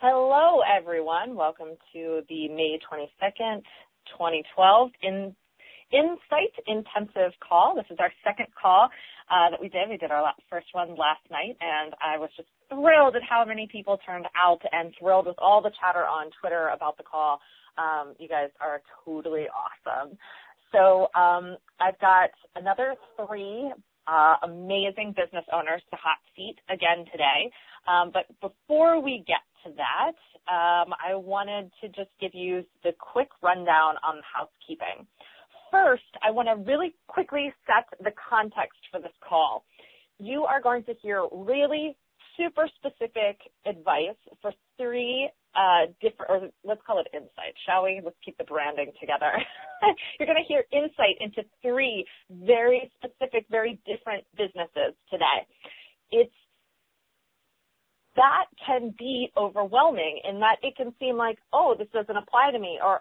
Hello, everyone. Welcome to the May 22nd, 2012 Insight Intensive call. This is our second call that we did. We did our first one last night, and I was just thrilled at how many people turned out and thrilled with all the chatter on Twitter about the call. You guys are totally awesome. So I've got another three amazing business owners to hot seat again today. But before we get to that, I wanted to just give you the quick rundown on housekeeping. First, I want to really quickly set the context for this call. You are going to hear really super specific advice for three different, or let's call it insight, shall we? Let's keep the branding together. You're going to hear insight into three very specific, very different businesses today. That can be overwhelming in that it can seem like, oh, this doesn't apply to me, or,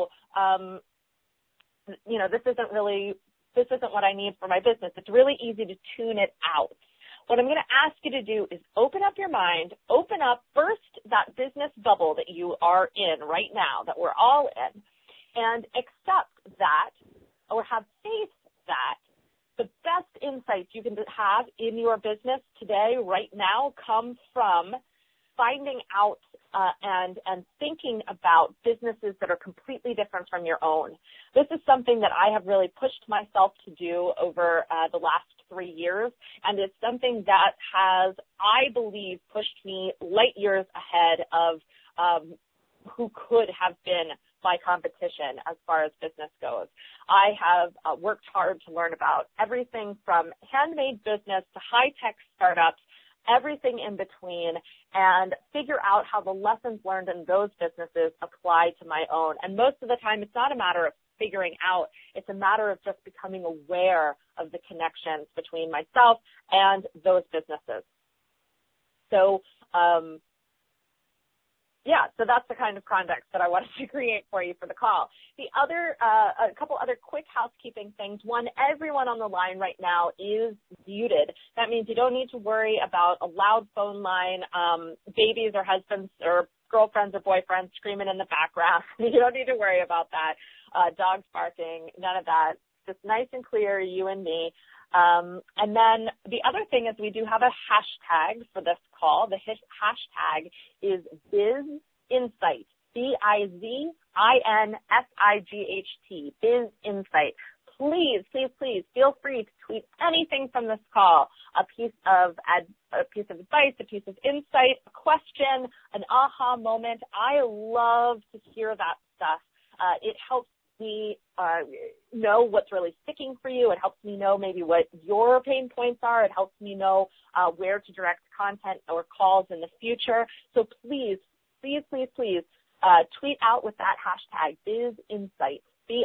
this isn't what I need for my business. It's really easy to tune it out. What I'm going to ask you to do is open up your mind, open up first that business bubble that you are in right now, that we're all in, and accept that or have faith that the best insights you can have in your business today, right now, come from finding out and thinking about businesses that are completely different from your own. This is something that I have really pushed myself to do over the last 3 years, and it's something that has, I believe, pushed me light years ahead of who could have been my competition as far as business goes. I have worked hard to learn about everything from handmade business to high-tech startups, everything in between, and figure out how the lessons learned in those businesses apply to my own. And most of the time, it's not a matter of figuring out. It's a matter of just becoming aware of the connections between myself and those businesses. So, so that's the kind of context that I wanted to create for you for the call. The other, a couple other quick housekeeping things. One, everyone on the line right now is muted. That means you don't need to worry about a loud phone line, babies or husbands or girlfriends or boyfriends screaming in the background. You don't need to worry about that. Dogs barking, none of that. Just nice and clear, you and me. And then the other thing is we do have a hashtag for this call. The hashtag is BizInsight, BizInsight, BizInsight. Please, please, please feel free to tweet anything from this call, a piece of advice, a piece of insight, a question, an aha moment. I love to hear that stuff. It helps me know what's really sticking for you. It helps me know maybe what your pain points are. It helps me know where to direct content or calls in the future. So please, please, please, please tweet out with that hashtag, BizInsight,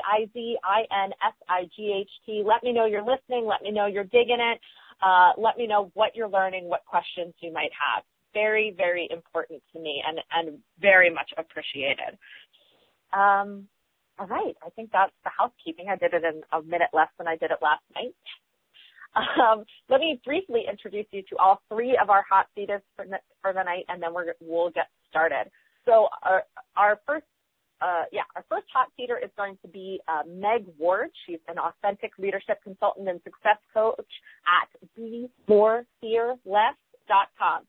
BizInsight. Let me know you're listening. Let me know you're digging it. Let me know what you're learning, what questions you might have. Very, very important to me and very much appreciated. All right, I think that's the housekeeping. I did it in a minute less than I did it last night. Let me briefly introduce you to all three of our hot seaters for the night, and then we'll get started. So our first hot seater is going to be Meg Ward. She's an authentic leadership consultant and success coach at BeMoreFearless.com.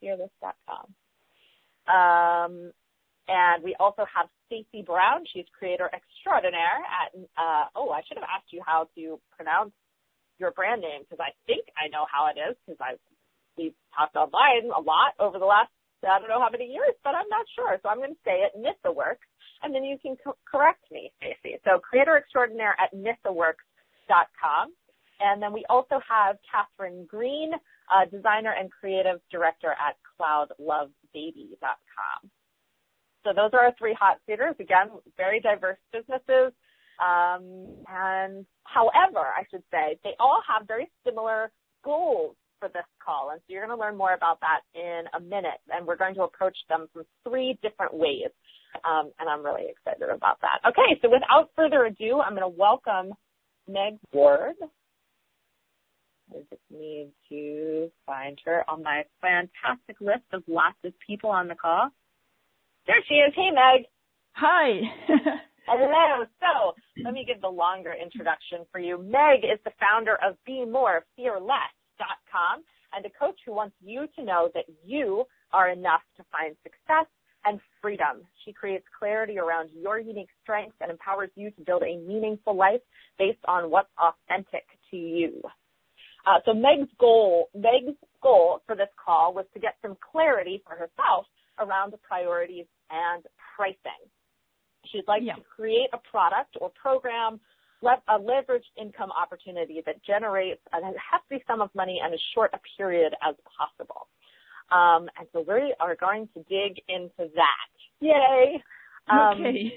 BeMoreFearless.com. And we also have Stacey Brown. She's creator extraordinaire at, I should have asked you how to pronounce your brand name because I think I know how it is because we've talked online a lot over the last, I don't know how many years, but I'm not sure. So I'm going to say it, NithaWorks, and then you can correct me, Stacey. So creator extraordinaire at NithaWorks.com. And then we also have Catherine Green, designer and creative director at CloudLoveBaby.com. So those are our three hot seaters. Again, very diverse businesses. And however, I should say, they all have very similar goals for this call. And so you're going to learn more about that in a minute. And we're going to approach them from three different ways. And I'm really excited about that. Okay, so without further ado, I'm going to welcome Meg Ward. I just need to find her on my fantastic list of lots of people on the call. There she is. Hey, Meg. Hi. Hello. So let me give the longer introduction for you. Meg is the founder of BeMoreFearless.com and a coach who wants you to know that you are enough to find success and freedom. She creates clarity around your unique strengths and empowers you to build a meaningful life based on what's authentic to you. So Meg's goal for this call was to get some clarity for herself around the priorities and pricing. She'd like to create a product or program, a leveraged income opportunity that generates a hefty sum of money in as short a period as possible. And so we are going to dig into that. Yay! Okay.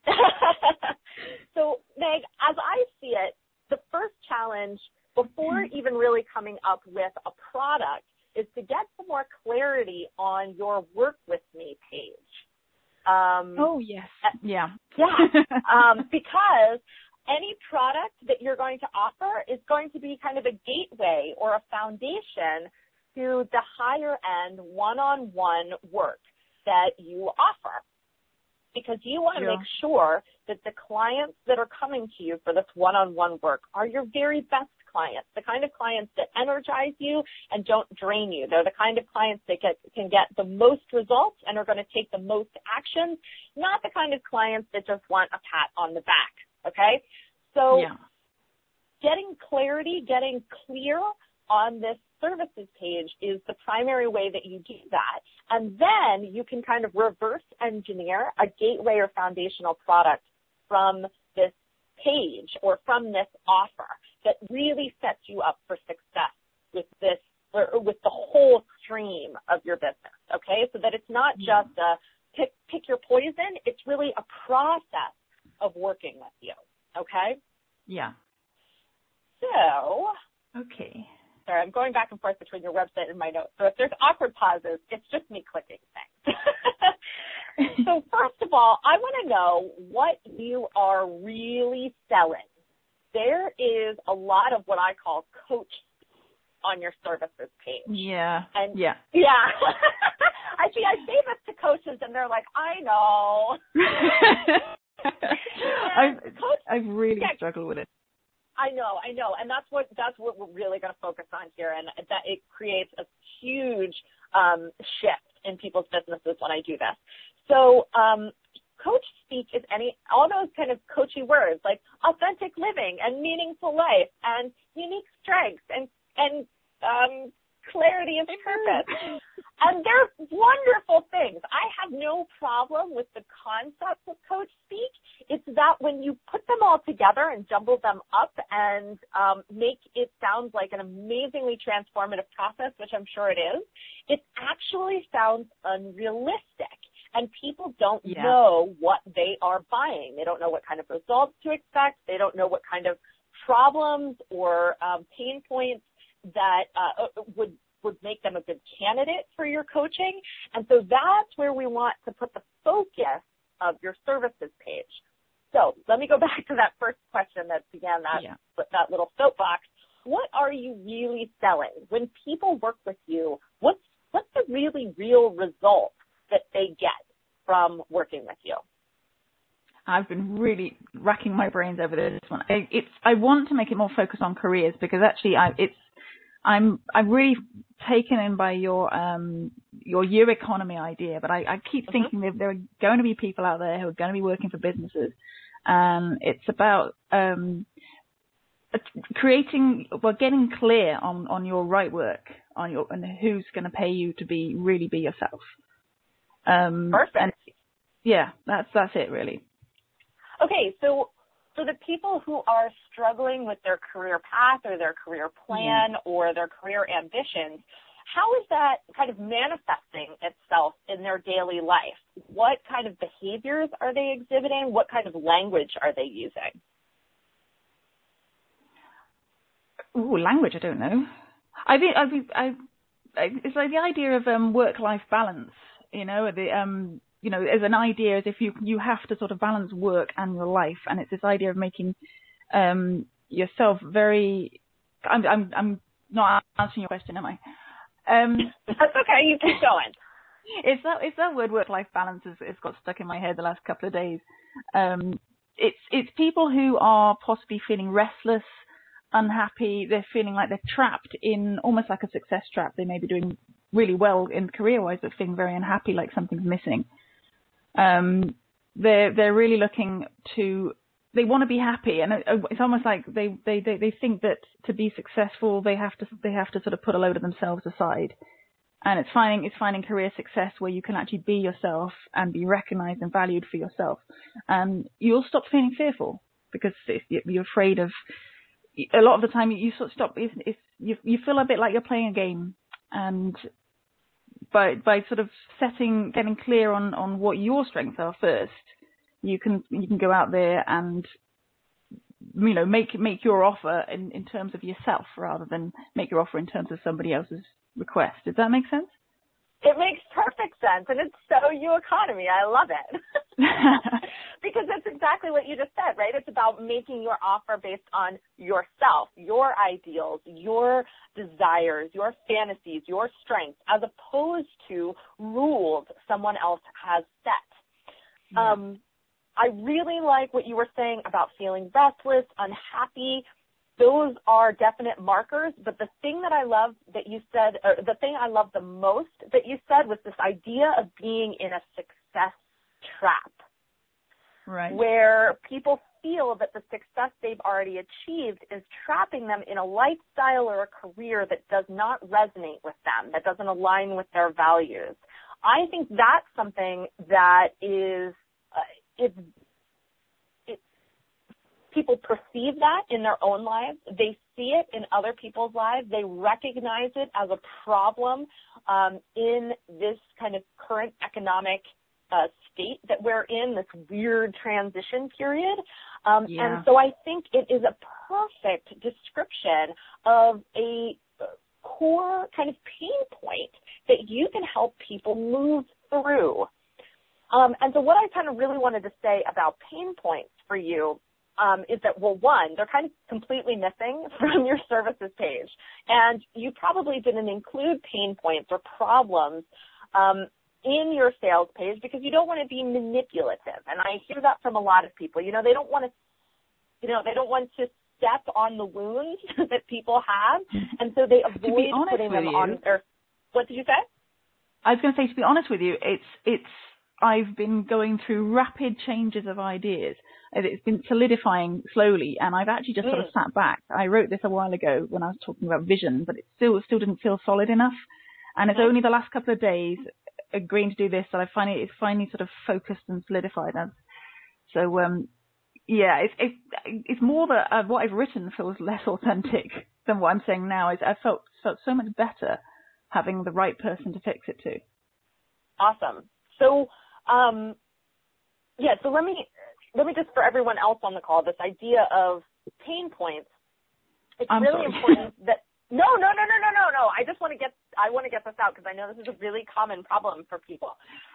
So, Meg, as I see it, the first challenge before even really coming up with a product is to get some more clarity on your Work With Me page. Oh, yes. Yeah. Because any product that you're going to offer is going to be kind of a gateway or a foundation to the higher end one-on-one work that you offer. Because you want to make sure that the clients that are coming to you for this one-on-one work are your very best clients, the kind of clients that energize you and don't drain you. They're the kind of clients that can get the most results and are going to take the most action, not the kind of clients that just want a pat on the back, okay? So getting clarity, getting clear on this services page is the primary way that you do that. And then you can kind of reverse engineer a gateway or foundational product from this page or from this offer that really sets you up for success with this or with the whole stream of your business, okay? So that it's not just a pick your poison, it's really a process of working with you, okay? Yeah. So, okay. Sorry, I'm going back and forth between your website and my notes. So if there's awkward pauses, it's just me clicking things. So first of all, I want to know what you are really selling. There is a lot of what I call coach on your services page. Yeah. And yeah. I say this to coaches and they're like, I know. I've really struggled with it. I know. And that's what we're really going to focus on here. And that it creates a huge shift in people's businesses when I do this. So coach speak is all those kind of coachy words like authentic living and meaningful life and unique strengths and clarity of purpose. And they're wonderful things. I have no problem with the concepts of coach speak. It's that when you put them all together and jumble them up and make it sound like an amazingly transformative process, which I'm sure it is, it actually sounds unrealistic. And people don't know what they are buying. They don't know what kind of results to expect. They don't know what kind of problems or pain points that would make them a good candidate for your coaching. And so that's where we want to put the focus of your services page. So let me go back to that first question that began that little soapbox. What are you really selling? When people work with you, what's the really real result that they get from working with you? I've been really racking my brains over this one. I want to make it more focused on careers because actually I'm really taken in by your year economy idea, but I keep thinking that there are going to be people out there who are going to be working for businesses, and it's about getting clear on your right work, and who's going to pay you to really be yourself. Perfect. And that's it really. Okay, so for the people who are struggling with their career path or their career plan or their career ambitions, how is that kind of manifesting itself in their daily life? What kind of behaviors are they exhibiting? What kind of language are they using? Ooh, language, I don't know. It's like the idea of work-life balance, as an idea as if you have to sort of balance work and your life, and it's this idea of making yourself very. I'm not answering your question, am I? That's okay. You keep going. It's that word work-life balance has got stuck in my head the last couple of days. It's people who are possibly feeling restless, unhappy. They're feeling like they're trapped in almost like a success trap. They may be doing really well in career-wise, but feeling very unhappy, like something's missing. They're really looking to. They want to be happy, and it's almost like they think that to be successful they have to sort of put a load of themselves aside. And it's finding career success where you can actually be yourself and be recognized and valued for yourself. And you'll stop feeling fearful because you're afraid of. A lot of the time, you sort of stop. You feel a bit like you're playing a game, and by sort of getting clear on what your strengths are first, you can go out there and make your offer in terms of yourself rather than make your offer in terms of somebody else's request. Does that make sense? It makes perfect sense, and it's so you economy. I love it. Because that's exactly what you just said, right? It's about making your offer based on yourself, your ideals, your desires, your fantasies, your strengths, as opposed to rules someone else has set. Yeah. I really like what you were saying about feeling restless, unhappy. Those are definite markers, but the thing that I love that you said, or the thing I love the most that you said was this idea of being in a success trap. Right. Where people feel that the success they've already achieved is trapping them in a lifestyle or a career that does not resonate with them, that doesn't align with their values. I think that's something that is, people perceive that in their own lives. They see it in other people's lives. They recognize it as a problem in this kind of current economic state that we're in, this weird transition period. And so I think it is a perfect description of a core kind of pain point that you can help people move through. And so what I kind of really wanted to say about pain points for you is that, well, one, they're kind of completely missing from your services page. And you probably didn't include pain points or problems in your sales page because you don't want to be manipulative. And I hear that from a lot of people. They don't want to step on the wounds that people have. And so they avoid putting them on their, what did you say? I was going to say, to be honest with you, I've been going through rapid changes of ideas. It's been solidifying slowly, and I've actually just sort of sat back. I wrote this a while ago when I was talking about vision, but it still didn't feel solid enough. And it's only the last couple of days agreeing to do this that it's finally sort of focused and solidified. So, it's more that what I've written feels less authentic than what I'm saying now. I felt so much better having the right person to fix it to. Awesome. So, so let me just, for everyone else on the call, this idea of pain points, it's really important that, no. I want to get this out because I know this is a really common problem for people.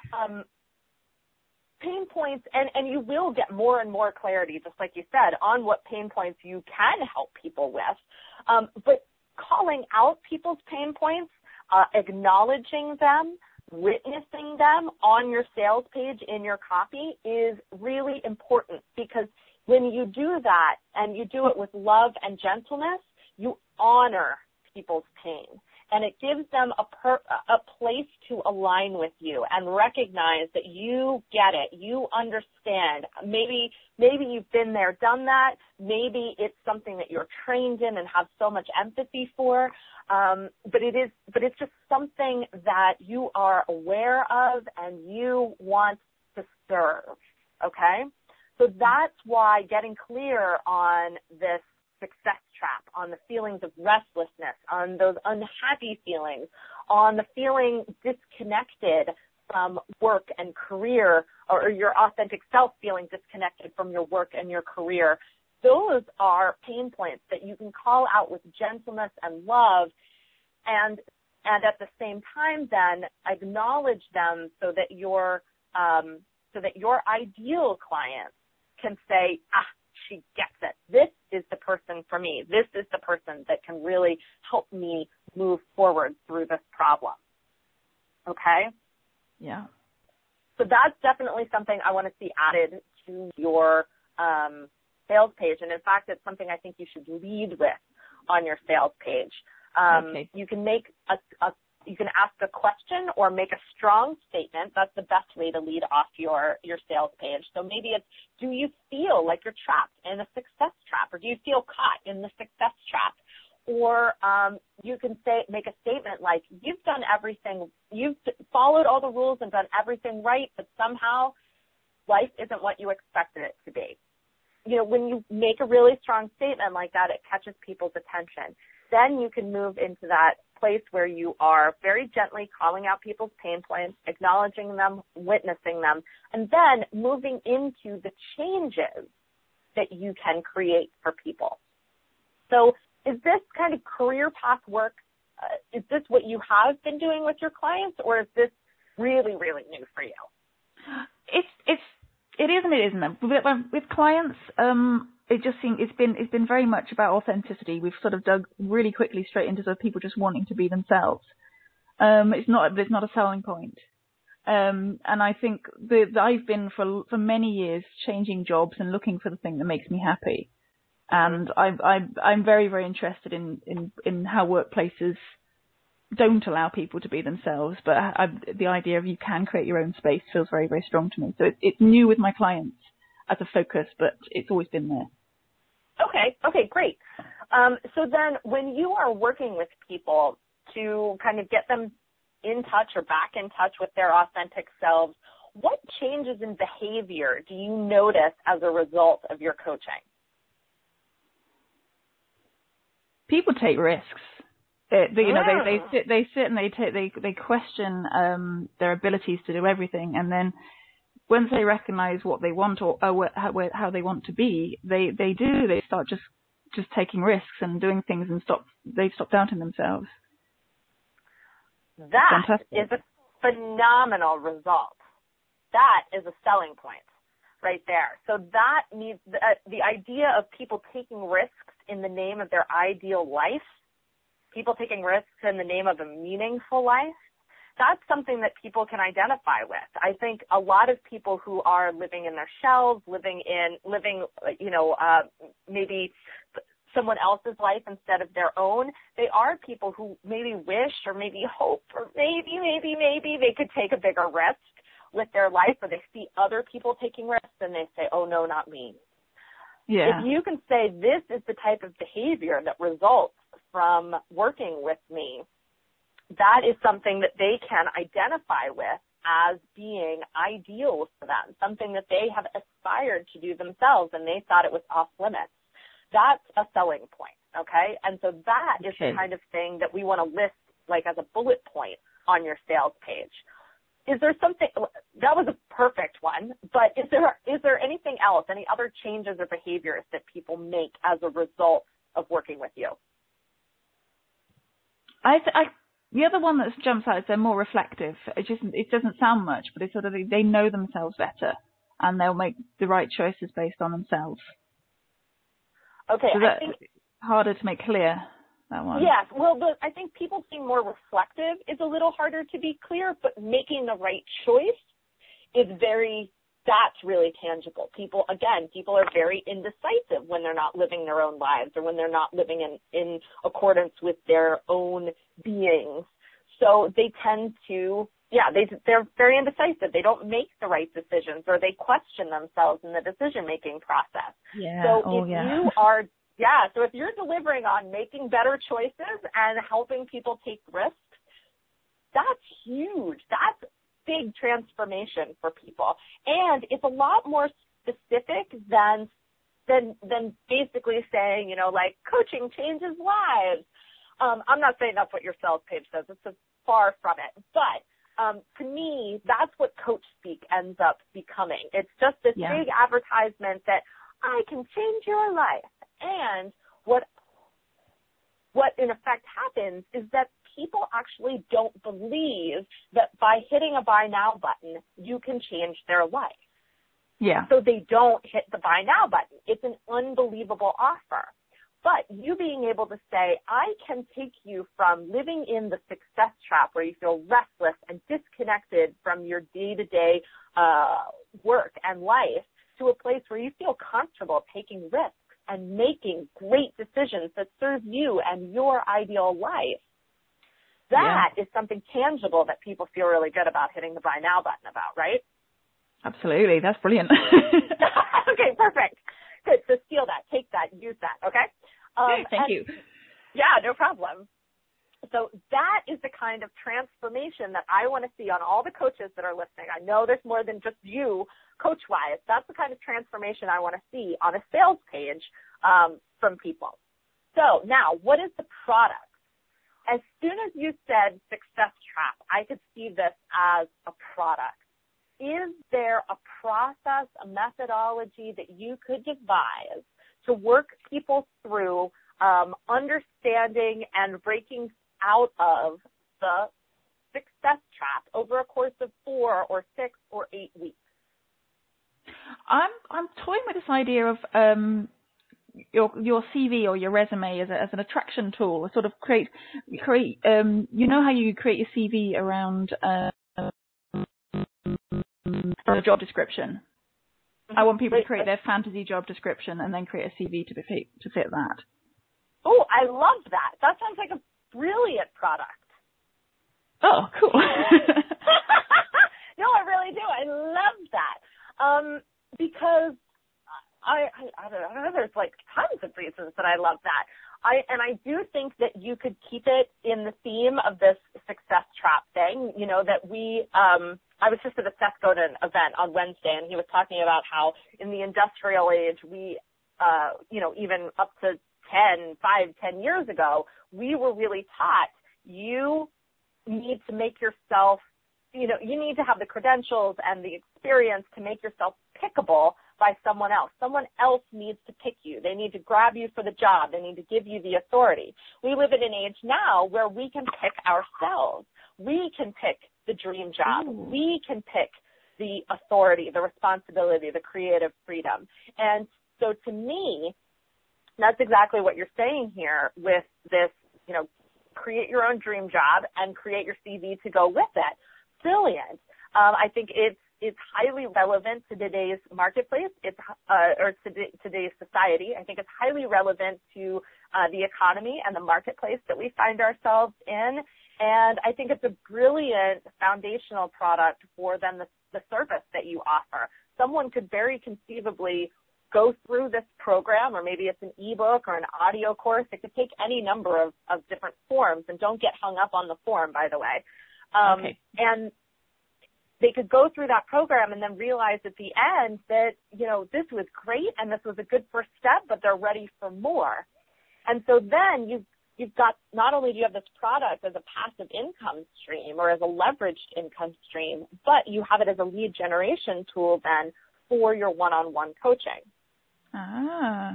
Pain points, and you will get more and more clarity, just like you said, on what pain points you can help people with. But calling out people's pain points, acknowledging them, witnessing them on your sales page in your copy is really important, because when you do that and you do it with love and gentleness, you honor people's pain, and it gives them a place to align with you and recognize that you get it, you understand. Maybe you've been there, done that. Maybe it's something that you're trained in and have so much empathy for. But it's just something that you are aware of and you want to serve. Okay? So that's why getting clear on this success trap, on the feelings of restlessness, on those unhappy feelings, on the feeling disconnected from work and career, or your authentic self feeling disconnected from your work and your career, those are pain points that you can call out with gentleness and love, and at the same time then acknowledge them so that your ideal client can say, she gets it. This is the person for me. This is the person that can really help me move forward through this problem. Okay? Yeah. So that's definitely something I want to see added to your sales page. And in fact, it's something I think you should lead with on your sales page. Okay. You can make you can ask a question or make a strong statement. That's the best way to lead off your sales page. So maybe it's, do you feel like you're trapped in a success trap, or do you feel caught in the success trap? Or you can make a statement like, you've done everything, you've followed all the rules and done everything right, but somehow life isn't what you expected it to be. You know, when you make a really strong statement like that, it catches people's attention. Then you can move into that place where you are very gently calling out people's pain points, acknowledging them, witnessing them, and then moving into the changes that you can create for people. So is this kind of career path work, is this what you have been doing with your clients, or is this really, really new for you? It is and it isn't. With clients, it just seems it's been very much about authenticity. We've sort of dug really quickly straight into sort of people just wanting to be themselves. It's not a selling point. And I think that I've been for many years changing jobs and looking for the thing that makes me happy. And I'm very, very interested in how workplaces don't allow people to be themselves, but the idea of you can create your own space feels very, very strong to me. So it's new with my clients as a focus, but it's always been there. Okay, great. So then when you are working with people to kind of get them in touch or back in touch with their authentic selves, what changes in behavior do you notice as a result of your coaching? People take risks. They sit and they question their abilities to do everything, and then once they recognize what they want or how they want to be, they start just taking risks and doing things and they stop doubting themselves. That is a phenomenal result. That is a selling point right there. So that means the idea of people taking risks in the name of their ideal life, people taking risks in the name of a meaningful life, that's something that people can identify with. I think a lot of people who are living in their shells, living maybe someone else's life instead of their own, they are people who maybe wish or maybe hope or maybe they could take a bigger risk with their life, or they see other people taking risks and they say, oh no, not me. Yeah. If you can say this is the type of behavior that results from working with me, that is something that they can identify with as being ideal for them, something that they have aspired to do themselves and they thought it was off limits. That's a selling point, okay? And so that is the kind of thing that we want to list like as a bullet point on your sales page. Is there something, that was a perfect one, but is there anything else, any other changes or behaviors that people make as a result of working with you? The other one that jumps out is they're more reflective. It doesn't sound much, but it's sort of they know themselves better and they'll make the right choices based on themselves. Okay, so I think harder to make clear, that one. Yes, well, I think people being more reflective is a little harder to be clear, but making the right choice is that's really tangible. People are very indecisive when they're not living their own lives or when they're not living in accordance with their own beings. So they tend to, they're very indecisive. They don't make the right decisions, or they question themselves in the decision-making process. Yeah. So if you're delivering on making better choices and helping people take risks, that's huge. That's big transformation for people. And it's a lot more specific than basically saying, like coaching changes lives. I'm not saying that's what your sales page says. It's far from it. But to me, that's what coach speak ends up becoming. It's just this big advertisement that I can change your life. And what in effect happens is that people actually don't believe that by hitting a buy now button, you can change their life. Yeah. So they don't hit the buy now button. It's an unbelievable offer. But you being able to say, I can take you from living in the success trap where you feel restless and disconnected from your day-to-day work and life to a place where you feel comfortable taking risks and making great decisions that serve you and your ideal life. That is something tangible that people feel really good about hitting the buy now button about, right? Absolutely. That's brilliant. Okay, perfect. Good. So steal that, take that, use that, okay? Thank you. Yeah, no problem. So that is the kind of transformation that I want to see on all the coaches that are listening. I know there's more than just you, coach-wise. That's the kind of transformation I want to see on a sales page from people. So now, what is the product? As soon as you said Success Trap, I could see this as a product. Is there a process, a methodology that you could devise to work people through understanding and breaking out of the success trap over a course of 4 or 6 or 8 weeks? I'm toying with this idea of your CV or your resume as an attraction tool, sort of create. You know how you create your CV around a job description. I want people to create their fantasy job description and then create a CV to fit that. Oh, I love that. That sounds like a brilliant product. Oh, cool. No, I really do. I love that. Because I don't know, there's like tons of reasons that I love that. I do think that you could keep it in the theme of this success trap thing, you know, that I was just at a Seth Godin event on Wednesday, and he was talking about how in the industrial age, we, even up to 10 years ago, we were really taught you need to make yourself, you need to have the credentials and the experience to make yourself pickable by someone else. Someone else needs to pick you. They need to grab you for the job. They need to give you the authority. We live in an age now where we can pick ourselves. We can pick the dream job. Ooh. We can pick the authority, the responsibility, the creative freedom. And so to me, that's exactly what you're saying here with this, create your own dream job and create your CV to go with it. Brilliant. I think it's highly relevant to today's marketplace, or to today's society. I think it's highly relevant to the economy and the marketplace that we find ourselves in. And I think it's a brilliant foundational product for then the service that you offer. Someone could very conceivably go through this program, or maybe it's an ebook or an audio course. It could take any number of different forms, and don't get hung up on the form, by the way. Okay. And they could go through that program and then realize at the end that, this was great and this was a good first step, but they're ready for more. And so then you've got, not only do you have this product as a passive income stream or as a leveraged income stream, but you have it as a lead generation tool then for your one-on-one coaching. Ah.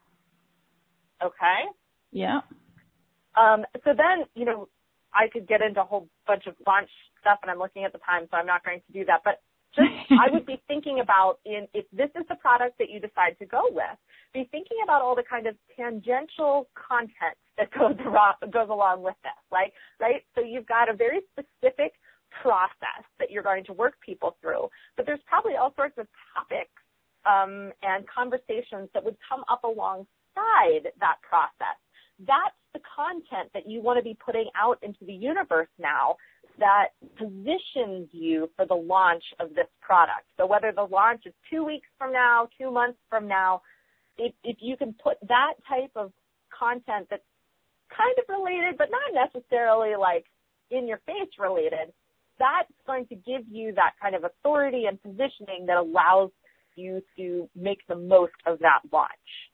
Okay? Yeah. So then, I could get into a whole bunch of launch stuff, and I'm looking at the time, so I'm not going to do that. But just I would be thinking about, if this is the product that you decide to go with, be thinking about all the kind of tangential content that goes along with this, right? So you've got a very specific process that you're going to work people through, but there's probably all sorts of topics and conversations that would come up alongside that process. That's the content that you want to be putting out into the universe now that positions you for the launch of this product. So whether the launch is 2 weeks from now, 2 months from now, if you can put that type of content that's kind of related, but not necessarily like in your face related, that's going to give you that kind of authority and positioning that allows you to make the most of that launch.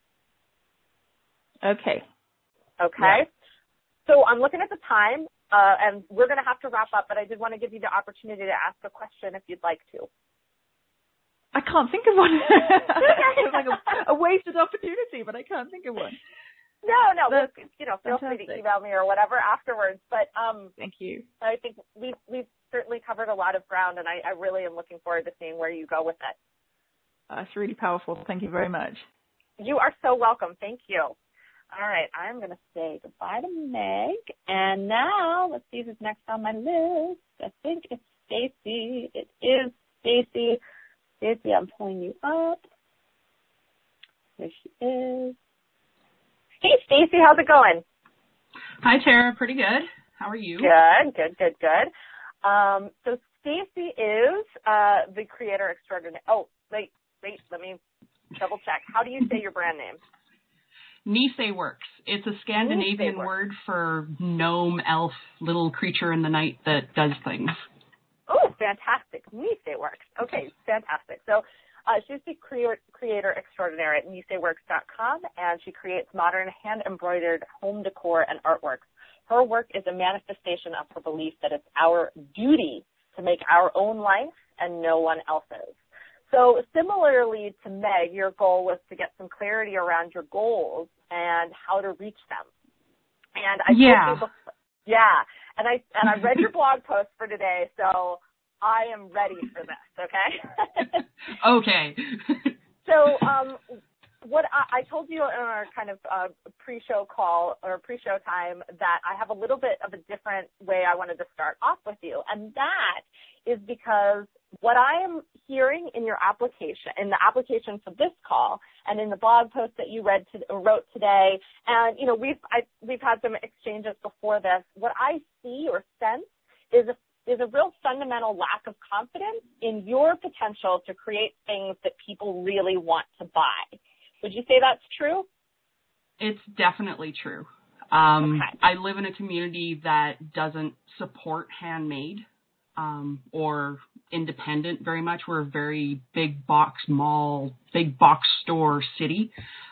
Okay. Okay. Yeah. So I'm looking at the time, and we're going to have to wrap up, but I did want to give you the opportunity to ask a question if you'd like to. I can't think of one. It's like a wasted opportunity, but I can't think of one. No. Feel free to email me or whatever afterwards. But thank you. I think we've certainly covered a lot of ground, and I really am looking forward to seeing where you go with it. That's really powerful. Thank you very much. You are so welcome. Thank you. All right, I'm going to say goodbye to Meg. And now, let's see who's next on my list. I think it's Stacy. It is Stacy. Stacy, I'm pulling you up. There she is. Hey, Stacy, how's it going? Hi, Tara. Pretty good. How are you? Good. So Stacy is the creator extraordinaire. Oh, wait, let me double check. How do you say your brand name? Nisei Works. It's a Scandinavian word for gnome, elf, little creature in the night that does things. Oh, fantastic. Nisei Works. Okay, fantastic. So she's the creator extraordinaire at niseiworks.com, and she creates modern hand-embroidered home decor and artworks. Her work is a manifestation of her belief that it's our duty to make our own life and no one else's. So similarly to Meg, your goal was to get some clarity around your goals and how to reach them. And I told you before, and I read your blog post for today, so I am ready for this, okay? Okay. So what I told you in our kind of pre-show call or pre-show time that I have a little bit of a different way I wanted to start off with you, and that is because what I am hearing in your application, in the application for this call, and in the blog post that you wrote today, and you know we've had some exchanges before this. What I see or sense is a real fundamental lack of confidence in your potential to create things that people really want to buy. Would you say that's true? It's definitely true. Okay. I live in a community that doesn't support handmade or independent very much. We're a very big box mall, big box store city.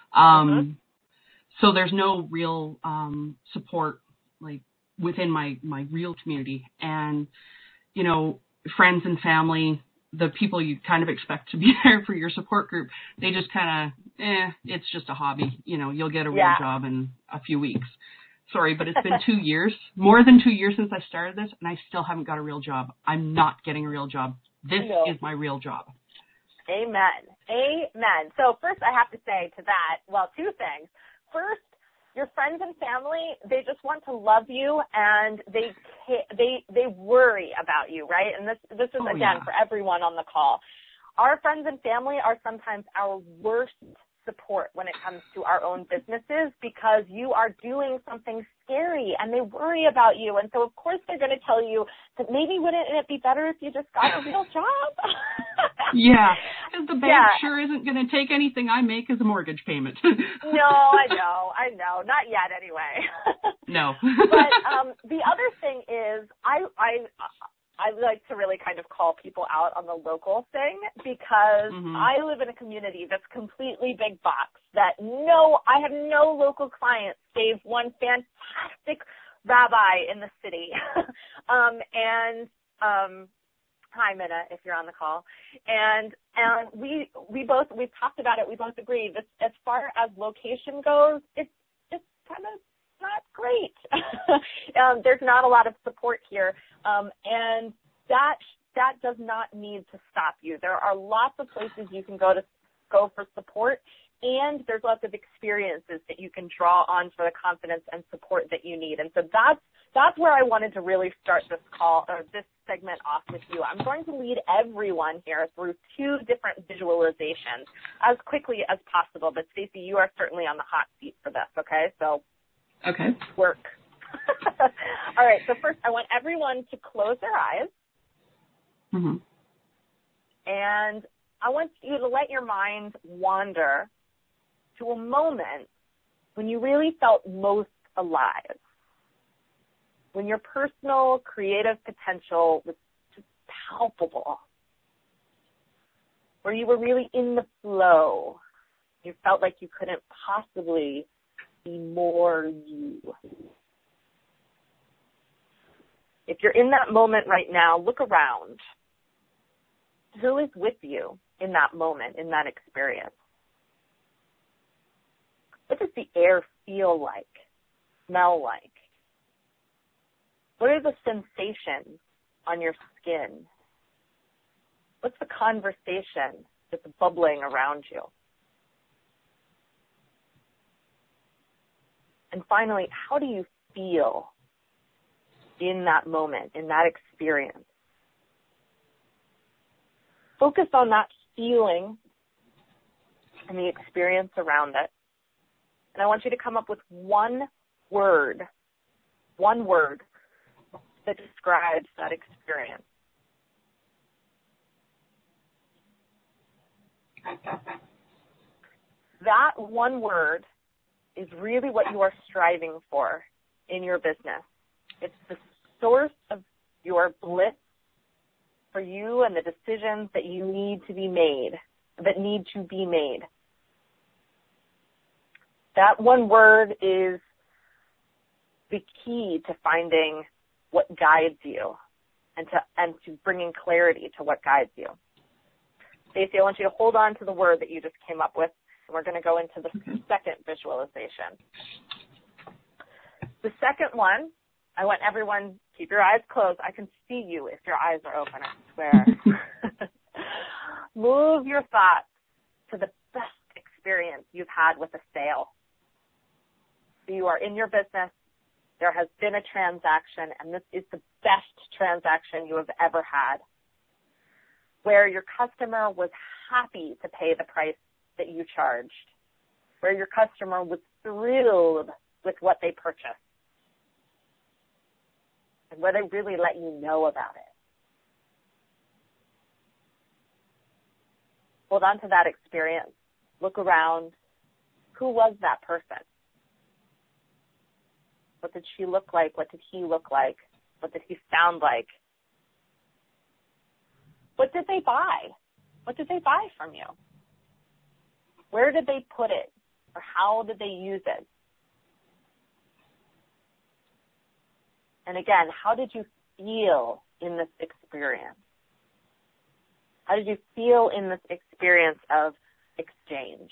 So there's no real support like within my real community. And, you know, friends and family, the people you kind of expect to be there for your support group, they just kind of, it's just a hobby. You know, you'll get a real job in a few weeks. Sorry, but it's been 2 years, more than 2 years since I started this, and I still haven't got a real job. I'm not getting a real job. This is my real job. Amen. So first I have to say to that, well, two things. First, your friends and family, they just want to love you, and they worry about you, right? And this is, again, for everyone on the call. Our friends and family are sometimes our worst support when it comes to our own businesses because you are doing something scary and they worry about you. And so, of course, they're going to tell you that maybe wouldn't it be better if you just got a real job? Yeah, because the bank sure isn't going to take anything I make as a mortgage payment. No, I know. Not yet anyway. No. But the other thing is I like to really kind of call people out on the local thing because I live in a community that's completely big box that I have no local clients save one fantastic rabbi in the city. Hi, Minna, if you're on the call. And we've talked about it. We both agree that as far as location goes, it's kind of not great. There's not a lot of support here. And that does not need to stop you. There are lots of places you can go for support, and there's lots of experiences that you can draw on for the confidence and support that you need. And so that's where I wanted to really start this call or this segment off with you. I'm going to lead everyone here through 2 different visualizations as quickly as possible. But Stacey, you are certainly on the hot seat for this, okay? So work. All right, so first I want everyone to close their eyes. And I want you to let your mind wander to a moment when you really felt most alive, when your personal creative potential was just palpable, where you were really in the flow. You felt like you couldn't possibly be more you. If you're in that moment right now, look around. Who is with you in that moment, in that experience? What does the air feel like, smell like? What are the sensations on your skin? What's the conversation that's bubbling around you? And finally, how do you feel in that moment, in that experience? Focus on that feeling and the experience around it. And I want you to come up with one word that describes that experience. That one word is really what you are striving for in your business. It's the source of your bliss for you and the decisions that you need to be made, that need to be made. That one word is the key to finding what guides you and to bringing clarity to what guides you. Stacey, I want you to hold on to the word that you just came up with, and we're going to go into the second visualization. The second one, I want everyone, keep your eyes closed. I can see you if your eyes are open, I swear. Move your thoughts to the best experience you've had with a sale. So you are in your business. There has been a transaction, and this is the best transaction you have ever had, where your customer was happy to pay the price that you charged, where your customer was thrilled with what they purchased, and where they really let you know about it. Hold on to that experience. Look around. Who was that person? What did she look like? What did he look like? What did he sound like? What did they buy? What did they buy from you? Where did they put it? Or how did they use it? And again, how did you feel in this experience? How did you feel in this experience of exchange?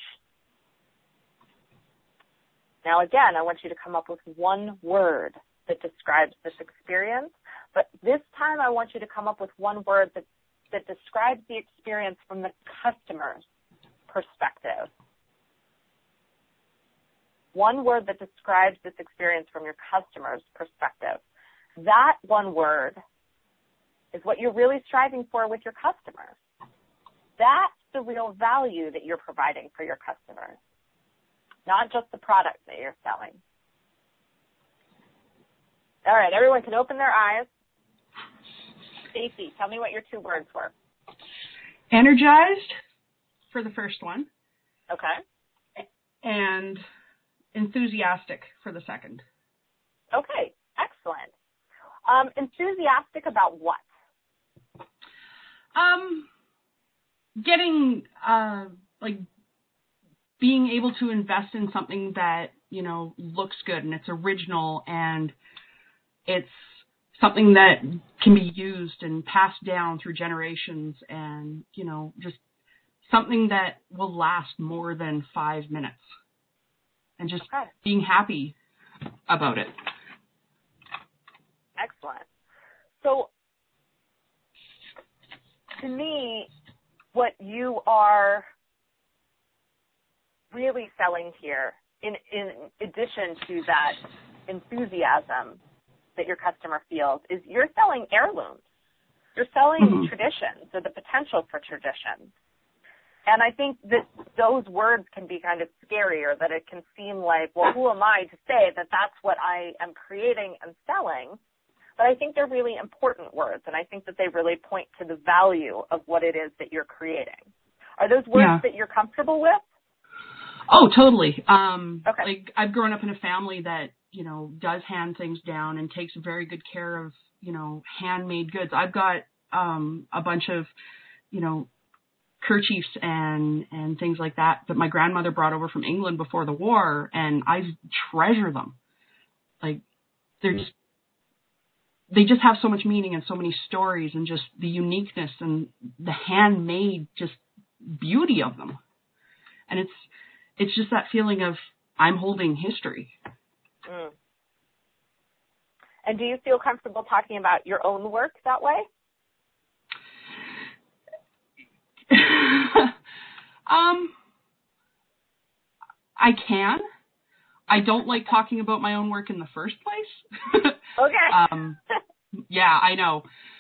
Now again, I want you to come up with one word that describes this experience, but this time I want you to come up with one word that describes the experience from the customer's perspective. One word that describes this experience from your customer's perspective. That one word is what you're really striving for with your customers. That's the real value that you're providing for your customers, not just the product that you're selling. All right, everyone can open their eyes. Stacey, tell me what your two words were. Energized for the first one. Okay. And enthusiastic for the second. Okay, excellent. Enthusiastic about what? Getting, being able to invest in something that, looks good and it's original and it's something that can be used and passed down through generations and, just something that will last more than 5 minutes and just being happy about it. Excellent. So to me, what you are really selling here, in addition to that enthusiasm that your customer feels, is you're selling heirlooms. You're selling traditions, or the potential for traditions. And I think that those words can be kind of scary, or that it can seem like, well, who am I to say that that's what I am creating and selling? But I think they're really important words, and I think that they really point to the value of what it is that you're creating. Are those words that you're comfortable with? Oh, totally. Okay. I've grown up in a family that, does hand things down and takes very good care of, handmade goods. I've got a bunch of, kerchiefs and things like that my grandmother brought over from England before the war, and I treasure them. They just have so much meaning and so many stories and just the uniqueness and the handmade just beauty of them. And it's just that feeling of I'm holding history. Mm. And do you feel comfortable talking about your own work that way? I can. I don't like talking about my own work in the first place. Okay. Yeah, I know.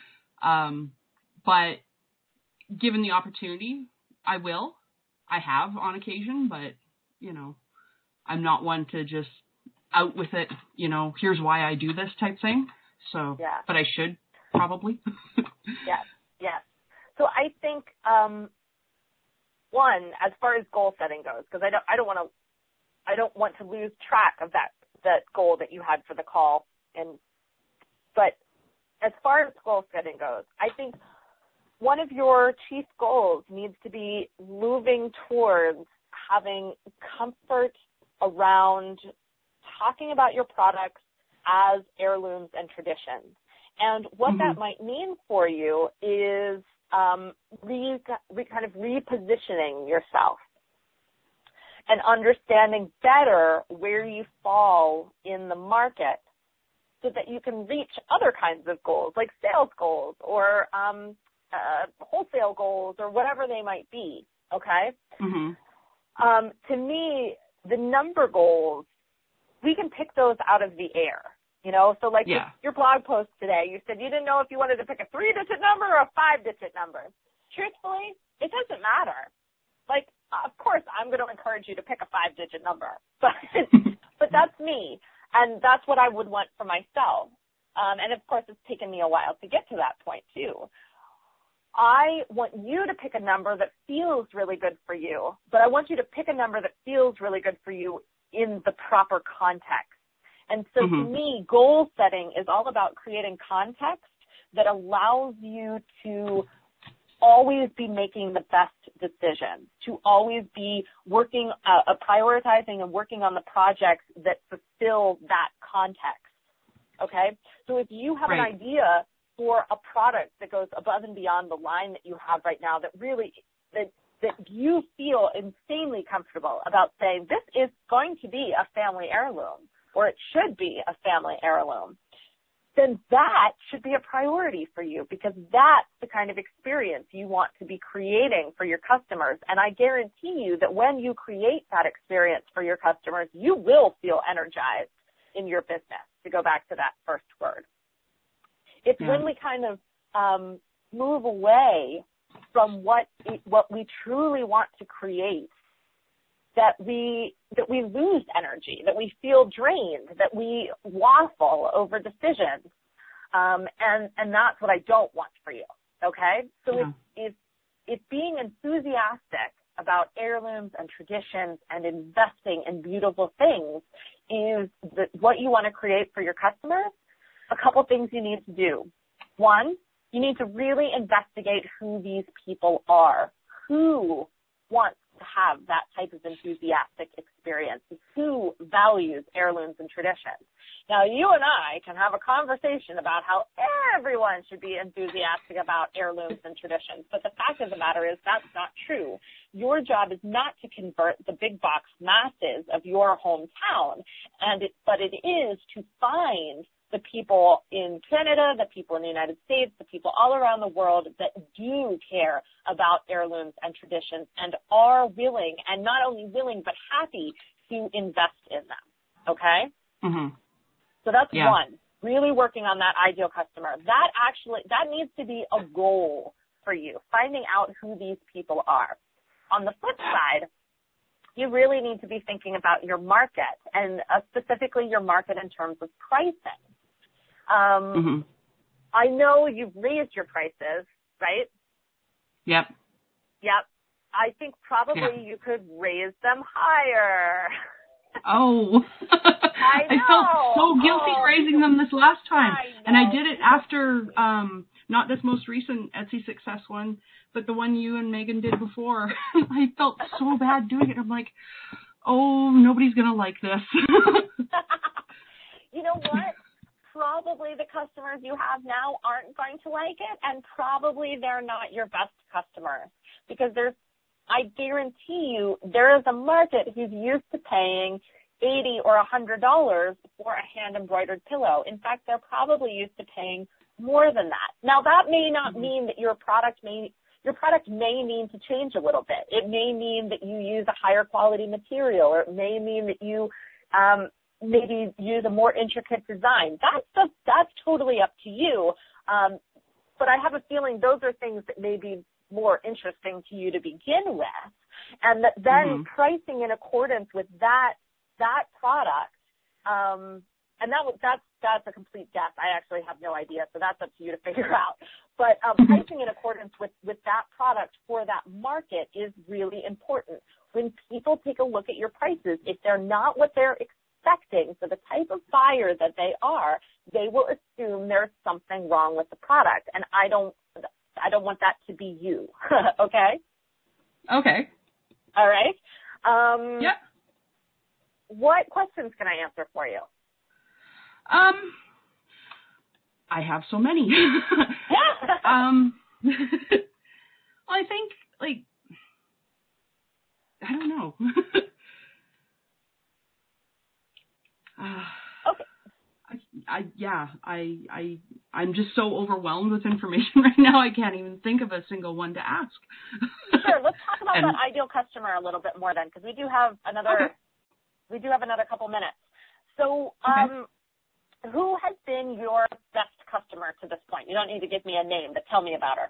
But given the opportunity, I will. I have on occasion, but, I'm not one to just out with it, here's why I do this type thing. So, yeah. But I should probably. Yes. So I think, one, as far as goal setting goes, because I don't want to lose track of that goal that you had for the call. But as far as goal setting goes, I think one of your chief goals needs to be moving towards having comfort around talking about your products as heirlooms and traditions. And what that might mean for you is kind of repositioning yourself and understanding better where you fall in the market so that you can reach other kinds of goals, like sales goals or wholesale goals or whatever they might be, okay? To me, the number goals, we can pick those out of the air, So like your blog post today, you said you didn't know if you wanted to pick a 3-digit number or a 5-digit number. Truthfully, it doesn't matter. Like, of course, I'm going to encourage you to pick a 5-digit number, but that's me, and that's what I would want for myself. And of course, it's taken me a while to get to that point too. I want you to pick a number that feels really good for you, but I want you to pick a number that feels really good for you in the proper context. And so to me, goal setting is all about creating context that allows you to always be making the best decisions, to always be working, prioritizing and working on the projects that fulfill that context, okay? So if you have an idea for a product that goes above and beyond the line that you have right now that really, that you feel insanely comfortable about saying, this is going to be a family heirloom, or it should be a family heirloom, then that should be a priority for you, because that's the kind of experience you want to be creating for your customers. And I guarantee you that when you create that experience for your customers, you will feel energized in your business, to go back to that first word. It's when we kind of move away from what we truly want to create that we lose energy, that we feel drained, that we waffle over decisions, and that's what I don't want for you. Okay, so if being enthusiastic about heirlooms and traditions and investing in beautiful things is what you want to create for your customers, a couple things you need to do. One, you need to really investigate who these people are, who wants to have that type of enthusiastic experience, who values heirlooms and traditions. Now, you and I can have a conversation about how everyone should be enthusiastic about heirlooms and traditions, but the fact of the matter is that's not true. Your job is not to convert the big box masses of your hometown, but it is to find the people in Canada, the people in the United States, the people all around the world that do care about heirlooms and traditions and are willing, and not only willing, but happy to invest in them. Okay? So that's one, really working on that ideal customer. That needs to be a goal for you, finding out who these people are. On the flip side, you really need to be thinking about your market, and specifically your market in terms of pricing. I know you've raised your prices, right? Yep. I think probably you could raise them higher. Oh. I felt so guilty raising them this last time. And I did it after, not this most recent Etsy Success one, but the one you and Megan did before. I felt so bad doing it. I'm like, oh, nobody's going to like this. You know what? Probably the customers you have now aren't going to like it, and probably they're not your best customers, because I guarantee you there is a market who's used to paying $80 or $100 for a hand-embroidered pillow. In fact, they're probably used to paying more than that. Now, that may not mean that your product may need to change a little bit. It may mean that you use a higher quality material, or it may mean that you maybe use a more intricate design. That's totally up to you. But I have a feeling those are things that may be more interesting to you to begin with, and that then pricing in accordance with that product. And that's a complete guess. I actually have no idea, so that's up to you to figure out. But pricing in accordance with that product for that market is really important. When people take a look at your prices, if they're not what they're expecting for the type of buyer that they are, they will assume there's something wrong with the product. And I don't want that to be you. Okay? Okay. All right. Yep. What questions can I answer for you? I have so many. I think, like, I don't know. Okay. I'm just so overwhelmed with information right now. I can't even think of a single one to ask. Sure. Let's talk about that ideal customer a little bit more then, because we do have another couple minutes. So, who has been your best customer to this point? You don't need to give me a name, but tell me about her.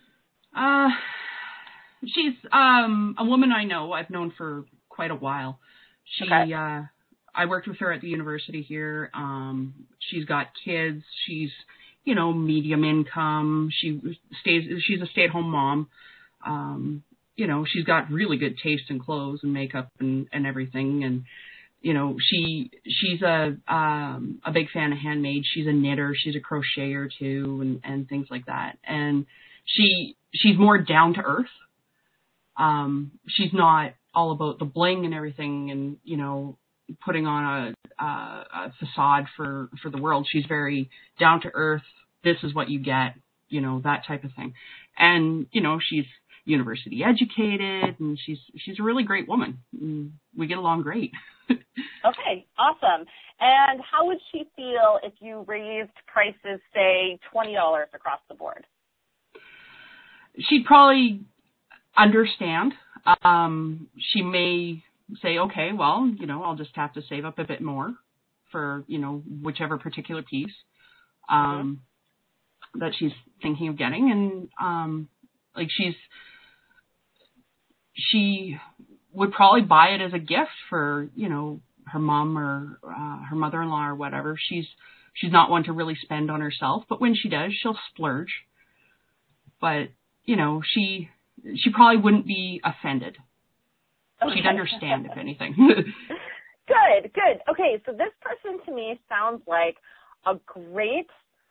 She's a woman I know. I've known for quite a while. I worked with her at the university here. She's got kids. She's, medium income. She's a stay-at-home mom. She's got really good taste in clothes and makeup and everything. And, she's a big fan of handmade. She's a knitter. She's a crocheter too, and things like that. And she's more down to earth. She's not all about the bling and everything and, putting on a facade for the world. She's very down to earth. This is what you get, that type of thing. And, she's university educated and she's a really great woman. We get along great. Okay, awesome. And how would she feel if you raised prices, say, $20 across the board? She'd probably understand. She may say, okay, well, I'll just have to save up a bit more for, whichever particular piece that she's thinking of getting. And she would probably buy it as a gift for, her mom or her mother-in-law or whatever. She's not one to really spend on herself, but when she does, she'll splurge. But, she probably wouldn't be offended. Okay. She'd understand, if anything. Good. Okay, so this person to me sounds like a great,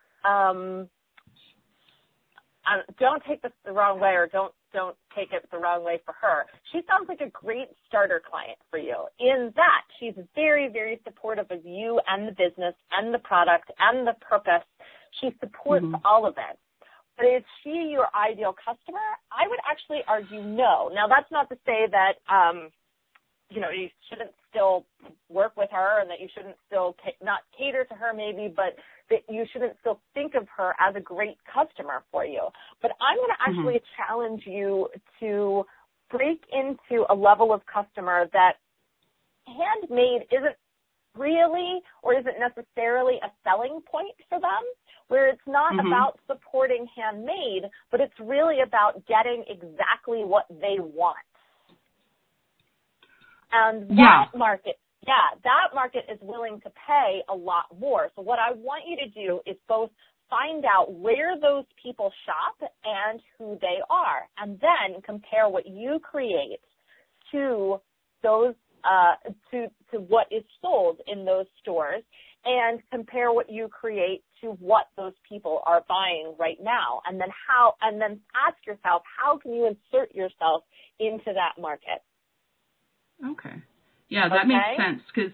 don't take this the wrong way or don't take it the wrong way for her. She sounds like a great starter client for you in that she's very, very supportive of you and the business and the product and the purpose. She supports all of it. But is she your ideal customer? I would actually argue no. Now, that's not to say that, you shouldn't still work with her and that you shouldn't still not cater to her maybe, but that you shouldn't still think of her as a great customer for you. But I'm going to actually challenge you to break into a level of customer that handmade isn't really or isn't necessarily a selling point for them, where it's not about supporting handmade, but it's really about getting exactly what they want. And that market is willing to pay a lot more. So what I want you to do is both find out where those people shop and who they are, and then compare what you create to those to what is sold in those stores, and compare what you create to what those people are buying right now, and then ask yourself, how can you insert yourself into that market? Okay. Yeah, that makes sense because,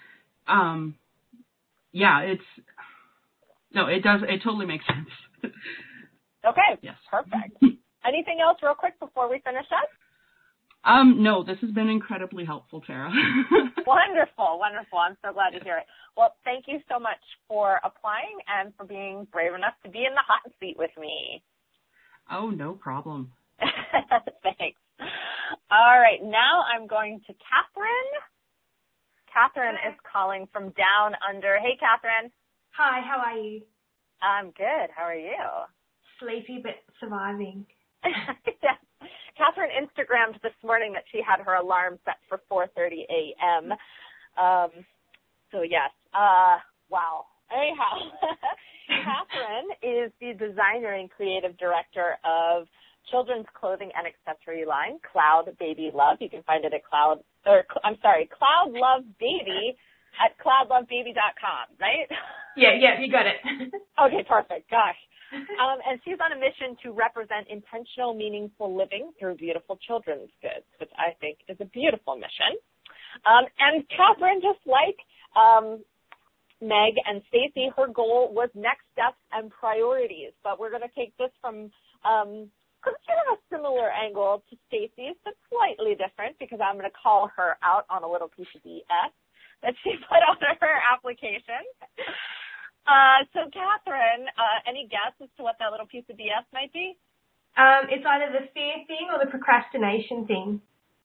it does. It totally makes sense. Okay. Yes. Perfect. Anything else real quick before we finish up? No, this has been incredibly helpful, Tara. Wonderful. I'm so glad to hear it. Well, thank you so much for applying and for being brave enough to be in the hot seat with me. Oh, no problem. Thanks. All right. Now I'm going to Catherine. Catherine is calling from down under. Hey, Catherine. Hi, how are you? I'm good. How are you? Sleepy but surviving. Yes. Catherine Instagrammed this morning that she had her alarm set for 4:30 a.m. So yes. Wow. Anyhow, Catherine is the designer and creative director of children's clothing and accessory line, Cloud Baby Love. You can find it at Cloud Love Baby at cloudlovebaby.com, right? Yeah, you got it. Okay, perfect. Gosh. And she's on a mission to represent intentional, meaningful living through beautiful children's goods, which I think is a beautiful mission. And Catherine, just like Meg and Stacy, her goal was next steps and priorities. But we're going to take this from kind of a similar angle to Stacy's, but slightly different, because I'm going to call her out on a little piece of BS that she put on her application. So Catherine, any guess as to what that little piece of BS might be? It's either the fear thing or the procrastination thing.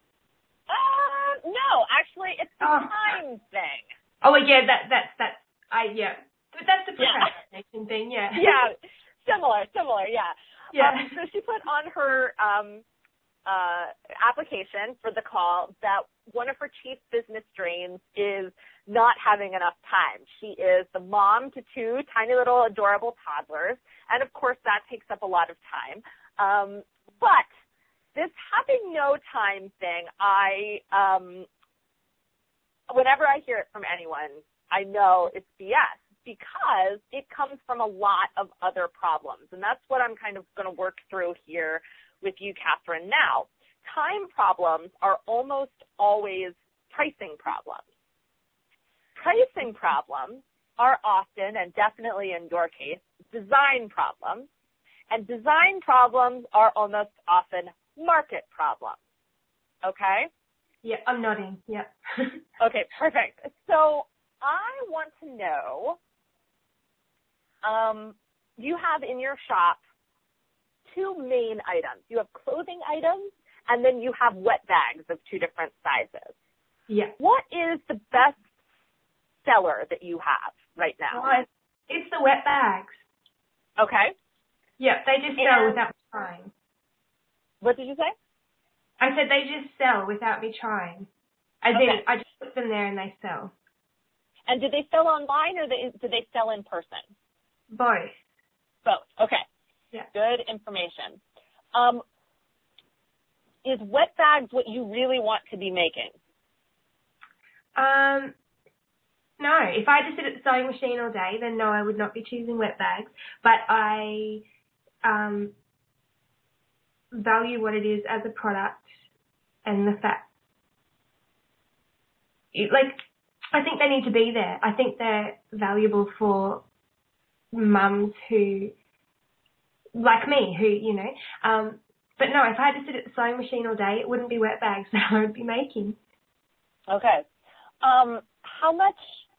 No, actually, it's the time thing. Oh, yeah, yeah. But that's the procrastination thing, yeah. Yeah, similar, yeah. Yeah. So she put on her application for the call that one of her chief business drains is not having enough time. She is the mom to two tiny little adorable toddlers, and of course that takes up a lot of time. But this having no time thing, whenever I hear it from anyone, I know it's BS, because it comes from a lot of other problems. And that's what I'm kind of going to work through here with you, Catherine. Now, time problems are almost always pricing problems. Pricing problems are often, and definitely in your case, design problems. And design problems are almost often market problems. Okay? Yeah, I'm nodding. Yeah. Okay, perfect. So I want to know, you have in your shop two main items. You have clothing items, and then you have wet bags of two different sizes. Yeah. What is the best seller that you have right now? It's the wet bags. Okay. Yeah, they just sell without me trying. What did you say? I said they just sell without me trying. I just put them there and they sell. And did they sell online or did they sell in person? Both. Both. Okay. Yeah. Good information. Is wet bags what you really want to be making? No. If I just sit at the sewing machine all day, then no, I would not be choosing wet bags. But I value what it is as a product and the fact, I think they need to be there. I think they're valuable for mums who, like me, but no, if I had to sit at the sewing machine all day, it wouldn't be wet bags that I would be making. Okay. How much,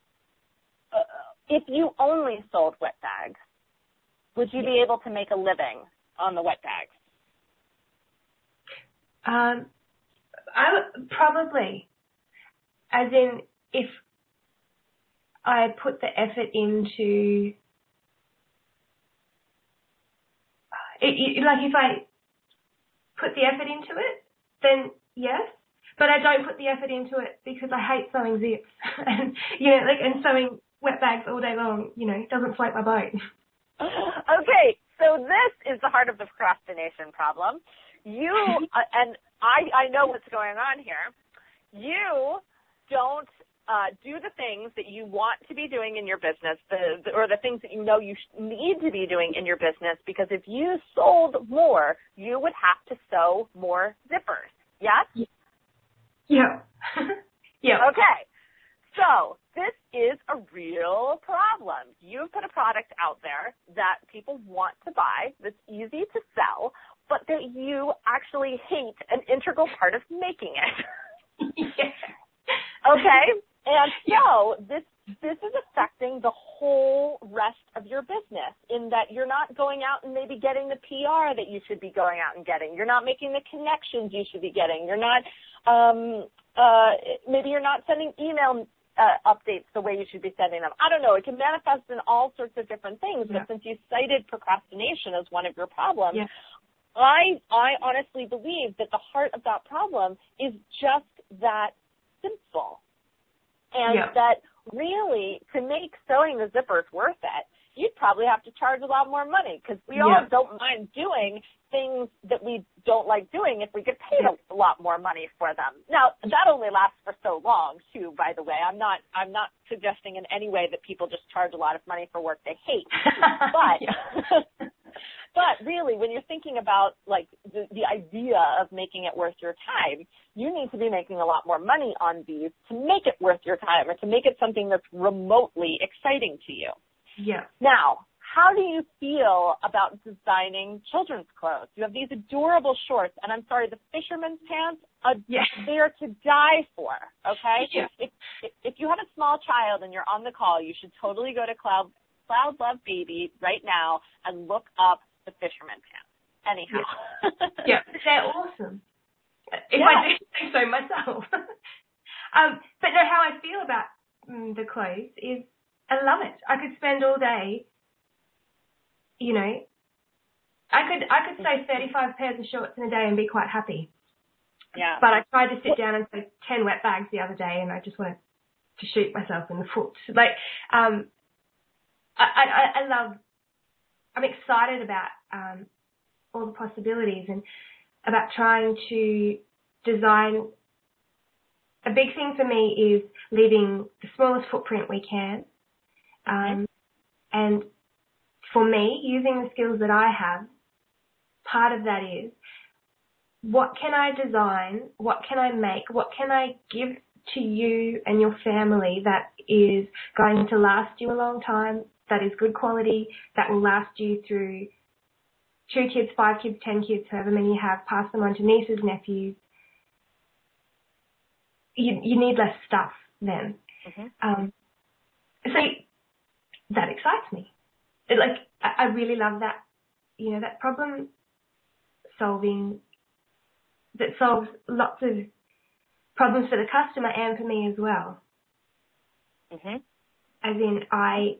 if you only sold wet bags, would you be able to make a living on the wet bags? I would probably, as in if I put the effort into if I put the effort into it, then yes. But I don't put the effort into it because I hate sewing zips and and sewing wet bags all day long. Doesn't float my boat. Okay, so this is the heart of the procrastination problem. You and I know what's going on here. You don't do the things that you want to be doing in your business, or the things that you know you need to be doing in your business, because if you sold more, you would have to sew more zippers. Yes? Yeah. Yeah. Okay. So this is a real problem. You've put a product out there that people want to buy, that's easy to sell, but that you actually hate an integral part of making it. Yeah. Okay? And so this is affecting the whole rest of your business, in that you're not going out and maybe getting the PR that you should be going out and getting. You're not making the connections you should be getting. You're not maybe you're not sending email updates the way you should be sending them. I don't know. It can manifest in all sorts of different things. But since you cited procrastination as one of your problems, I honestly believe that the heart of that problem is just that simple. And that really, to make sewing the zippers worth it, you'd probably have to charge a lot more money, because we all don't mind doing things that we don't like doing if we get paid a lot more money for them. Now, that only lasts for so long, too, by the way. I'm not suggesting in any way that people just charge a lot of money for work they hate. But but really, when you're thinking about like the idea of making it worth your time, you need to be making a lot more money on these to make it worth your time, or to make it something that's remotely exciting to you. Yeah. Now, how do you feel about designing children's clothes? You have these adorable shorts, and I'm sorry, the fisherman's pants, they're to die for, okay? Yeah. If you have a small child and you're on the call, you should totally go to Cloud Love Baby right now and look up the fisherman's pants. Anyhow. Yeah, they're awesome. If I do say so myself. But no, how I feel about the clothes is I love it. I could spend all day, you know, I could sew 35 pairs of shorts in a day and be quite happy. Yeah. But I tried to sit down and sew 10 wet bags the other day, and I just wanted to shoot myself in the foot. Like, I love, I'm excited about all the possibilities and about trying to design. A big thing for me is leaving the smallest footprint we can. And for me, using the skills that I have, part of that is, what can I design? What can I make? What can I give to you and your family that is going to last you a long time, that is good quality, that will last you through 2 kids, 5 kids, 10 kids, however many you have, pass them on to nieces, nephews. You need less stuff then. So that excites me. I really love that, you know, that problem solving that solves lots of problems for the customer and for me as well. As in, I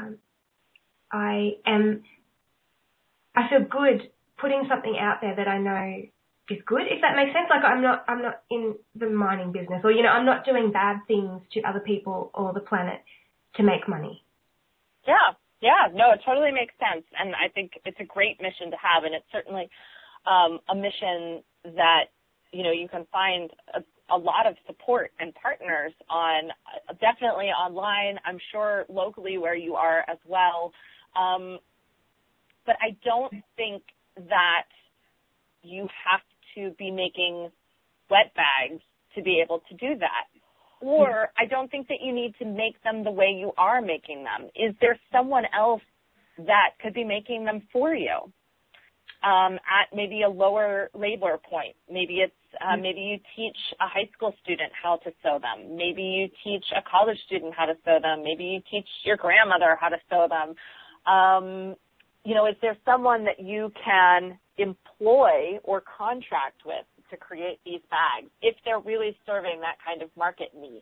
feel good putting something out there that I know is good, if that makes sense. Like, I'm not in the mining business, or, you know, I'm not doing bad things to other people or the planet to make money. Yeah, no, it totally makes sense. And I think it's a great mission to have. And it's certainly a mission that, you know, you can find a lot of support and partners on, definitely online, I'm sure locally where you are as well. But I don't think that you have to be making wet bags to be able to do that. Or I don't think that you need to make them the way you are making them. Is there someone else that could be making them for you at maybe a lower labor point? Maybe it's maybe you teach a high school student how to sew them. Maybe you teach a college student how to sew them. Maybe you teach your grandmother how to sew them. You know, is there someone that you can employ or contract with to create these bags if they're really serving that kind of market need?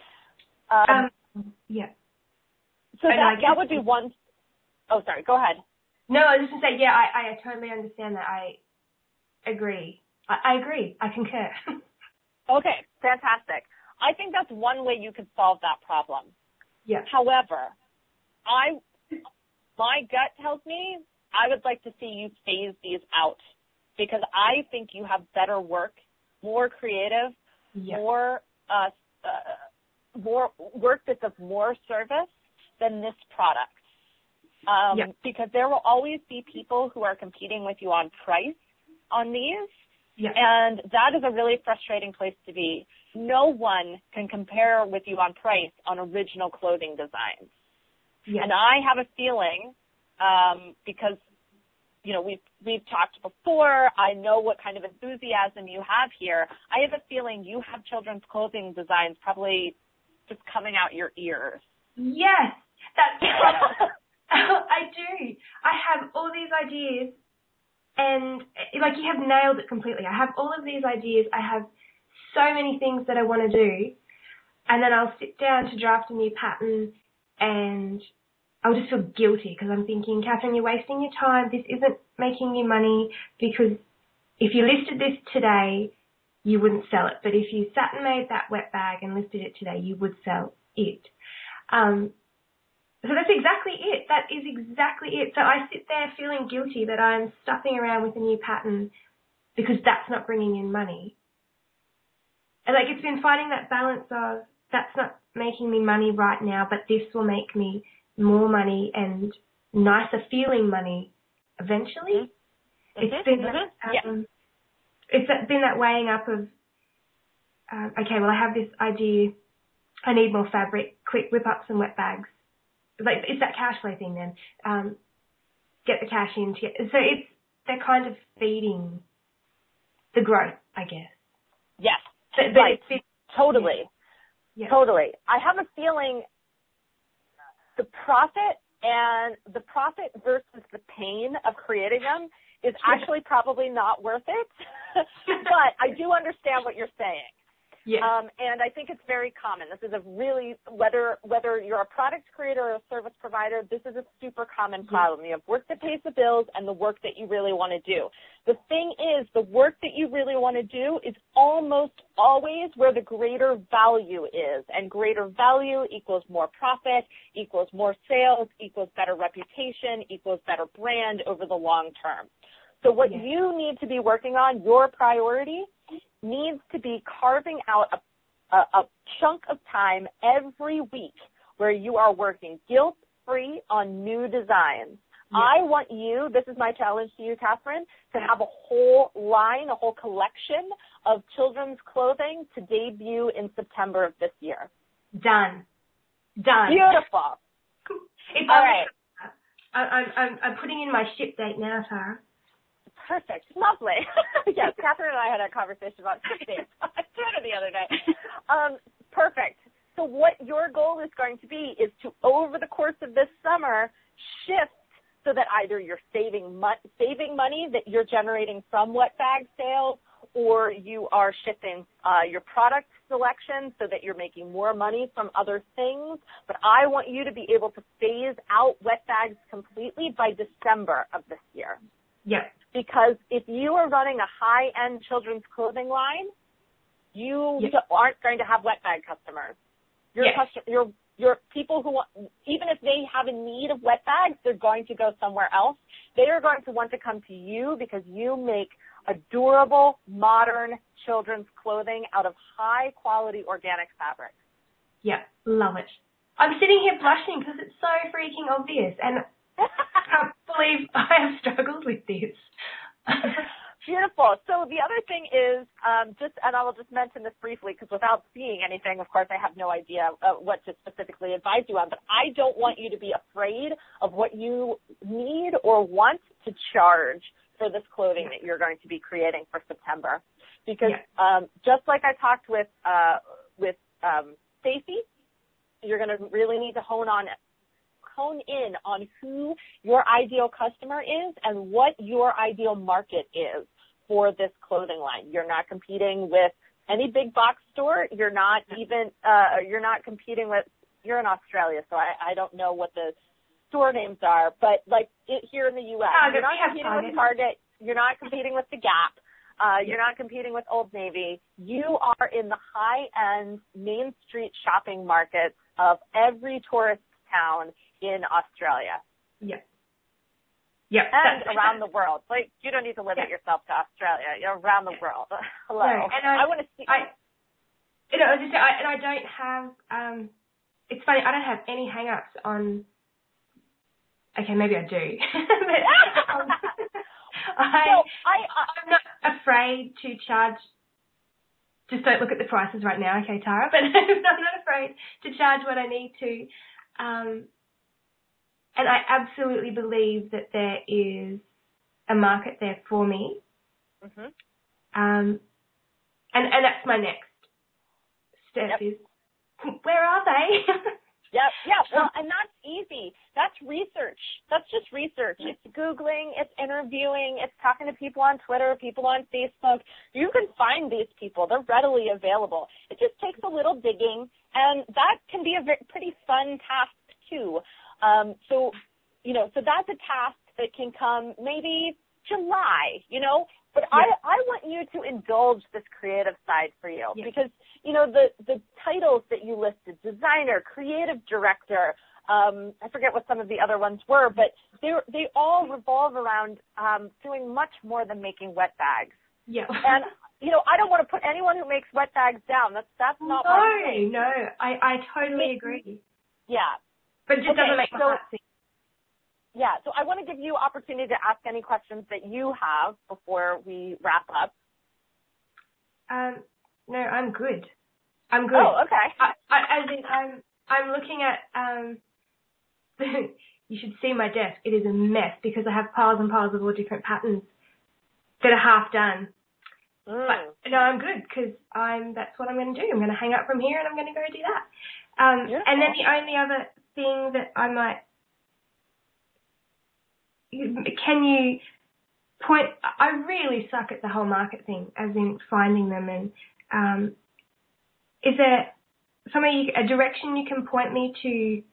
So that would be one. Oh, sorry. Go ahead. No, I was just going to say, I totally understand that. I agree. I agree. I concur. Okay, fantastic. I think that's one way you could solve that problem. Yeah. However, my gut tells me I would like to see you phase these out, because I think you have better work, more creative, more work that's of more service than this product. Because there will always be people who are competing with you on price on these, and that is a really frustrating place to be. No one can compare with you on price on original clothing designs. And I have a feeling, because, you know, we've talked before, I know what kind of enthusiasm you have here. I have a feeling you have children's clothing designs probably just coming out your ears. Yes, that's I do. I have all these ideas, and like, you have nailed it completely. I have all of these ideas. I have so many things that I want to do, and then I'll sit down to draft a new pattern, and I'll just feel guilty because I'm thinking, Catherine, you're wasting your time. This isn't making you money, because if you listed this today, you wouldn't sell it. But if you sat and made that wet bag and listed it today, you would sell it. So that's exactly it. That is exactly it. So I sit there feeling guilty that I'm stuffing around with a new pattern because that's not bringing in money. And like, it's been finding that balance of, that's not making me money right now, but this will make me more money and nicer feeling money eventually. Mm-hmm. It's been it's been that weighing up of, okay, well, I have this idea. I need more fabric. Quick, whip up some wet bags. Like, it's that cash flow thing then. Get the cash in. So they're kind of feeding the growth, I guess. Yes. But right. Totally. Yeah. Totally. I have a feeling the profit versus the pain of creating them is actually probably not worth it. But I do understand what you're saying. Yeah. And I think it's very common. This is a really, whether you're a product creator or a service provider, this is a super common problem. You have work that pays the bills and the work that you really want to do. The thing is, the work that you really want to do is almost always where the greater value is. And greater value equals more profit, equals more sales, equals better reputation, equals better brand over the long term. So what you need to be working on, your priority, needs to be carving out a chunk of time every week where you are working guilt-free on new designs. Yes. I want you, this is my challenge to you, Catherine, to have a whole line, a whole collection of children's clothing to debut in September of this year. Done. Beautiful. It's all right. I'm putting in my ship date now, Tara. Perfect. Lovely. Yes, Catherine and I had a conversation about dates on Twitter the other day. Perfect. So what your goal is going to be is to, over the course of this summer, shift so that either you're saving money that you're generating from wet bag sales, or you are shifting your product selection so that you're making more money from other things. But I want you to be able to phase out wet bags completely by December of this year. Yes. Because if you are running a high-end children's clothing line, you aren't going to have wet bag customers. Your people who want, even if they have a need of wet bags, they're going to go somewhere else. They are going to want to come to you because you make a durable, modern children's clothing out of high-quality organic fabric. Yeah, love it. I'm sitting here blushing because it's so freaking obvious, and I can't believe I have struggled with this. Beautiful. So the other thing is, and I will just mention this briefly because without seeing anything, of course, I have no idea what to specifically advise you on, but I don't want you to be afraid of what you need or want to charge for this clothing that you're going to be creating for September. Because just like I talked with Stacey, you're going to really need to hone in on who your ideal customer is and what your ideal market is for this clothing line. You're not competing with any big box store. You're not even, you're not competing with, you're in Australia, so I don't know what the store names are, but like here in the U.S., you're not competing with Target. You're not competing with the Gap. You're not competing with Old Navy. You are in the high-end Main Street shopping markets of every tourist town in Australia. Yeah. And around the world. Like, you don't need to limit yourself to Australia. You're around the world. Hello. No, and I want to see. I don't have, it's funny, I don't have any hang-ups on, okay, maybe I do. But, I'm not afraid to charge. Just don't look at the prices right now, okay, Tara? But I'm not afraid to charge what I need to. And I absolutely believe that there is a market there for me. Mm-hmm. And that's my next step is, where are they? Well, and that's easy. That's research. That's just research. It's Googling, it's interviewing, it's talking to people on Twitter, people on Facebook. You can find these people. They're readily available. It just takes a little digging And that can be a pretty fun task too. So that's a task that can come maybe July, but yeah. I want you to indulge this creative side for you because, the titles that you listed, designer, creative director, I forget what some of the other ones were, but they all revolve around doing much more than making wet bags. Yeah. And, I don't want to put anyone who makes wet bags down. That's not my thing. No, I totally agree. Yeah. But it just doesn't make my heart sing. Yeah, so I want to give you opportunity to ask any questions that you have before we wrap up. No, I'm good. I'm good. Oh, okay. I'm looking at, you should see my desk. It is a mess because I have piles and piles of all different patterns that are half done. But no, I'm good because that's what I'm going to do. I'm going to hang up from here and I'm going to go do that. And then the only other thing that I might, can you point, I really suck at the whole market thing, as in finding them, and is there a direction you can point me to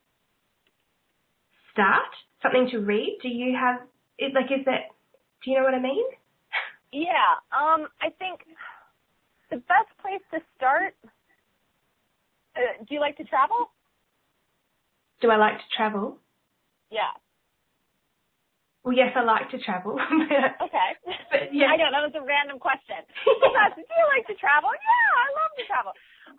start? Something to read? Do you have, do you know what I mean? Yeah, I think the best place to start, do you like to travel? Do I like to travel? Yeah. Well, yes, I like to travel. Okay. But, yeah. I know, that was a random question. Do you like to travel? Yeah, I love to travel.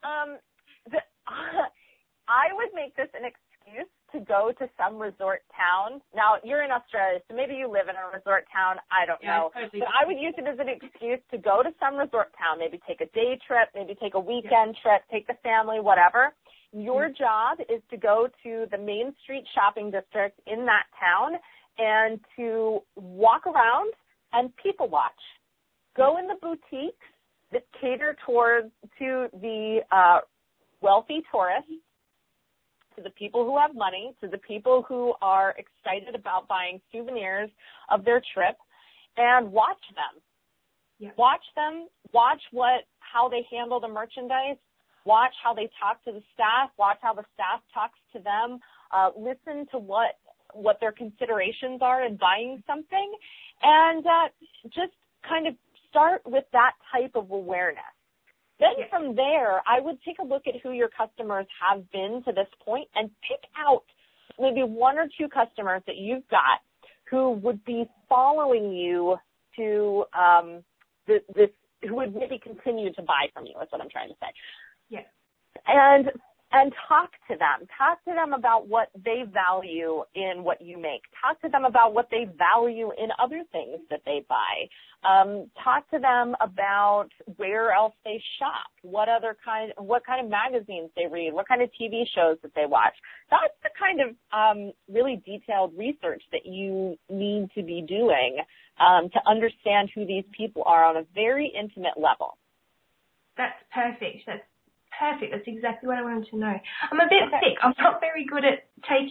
I would make this an excuse to go to some resort town. Now, you're in Australia, so maybe you live in a resort town. I don't know. Totally. But I would use it as an excuse to go to some resort town, maybe take a day trip, maybe take a weekend trip, take the family, whatever. Your job is to go to the Main Street shopping district in that town and to walk around and people watch. Go in the boutiques that cater to the wealthy tourists, to the people who have money, to the people who are excited about buying souvenirs of their trip, and watch them. Yeah. Watch them, watch how they handle the merchandise, watch how they talk to the staff, watch how the staff talks to them, listen to what their considerations are in buying something, and just kind of start with that type of awareness. Then from there, I would take a look at who your customers have been to this point and pick out maybe one or two customers that you've got who would be following you to who would maybe continue to buy from you, is what I'm trying to say. Yes. And talk to them. Talk to them about what they value in what you make. Talk to them about what they value in other things that they buy. Talk to them about where else they shop, what kind of magazines they read, what kind of TV shows that they watch. That's the kind of really detailed research that you need to be doing to understand who these people are on a very intimate level. That's perfect. That's That's exactly what I wanted to know. I'm a bit thick. I'm not very good at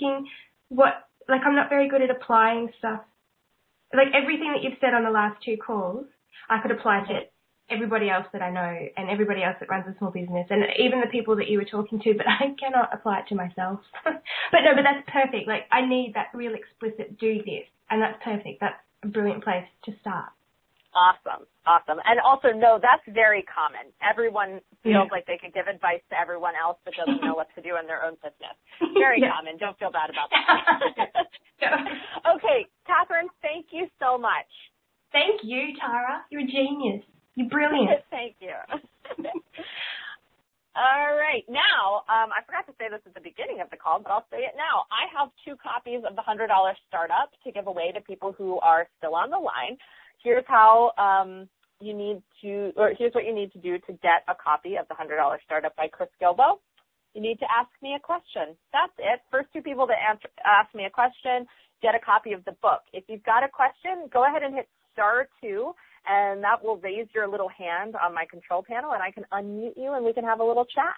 I'm not very good at applying stuff. Like everything that you've said on the last two calls, I could apply to everybody else that I know and everybody else that runs a small business and even the people that you were talking to, but I cannot apply it to myself. But that's perfect. Like I need that real explicit do this, and that's perfect. That's a brilliant place to start. Awesome. And also, no, that's very common. Everyone feels like they could give advice to everyone else but doesn't know what to do in their own business. Very common. Don't feel bad about that. Okay, Catherine, thank you so much. Thank you, Tara. You're a genius. You're brilliant. Thank you. All right. Now, I forgot to say this at the beginning of the call, but I'll say it now. I have 2 copies of the $100 Startup to give away to people who are still on the line. Here's how here's what you need to do to get a copy of the $100 Startup by Chris Gilbo. You need to ask me a question. That's it. First 2 people to ask me a question get a copy of the book. If you've got a question, go ahead and hit *2, and that will raise your little hand on my control panel, and I can unmute you, and we can have a little chat.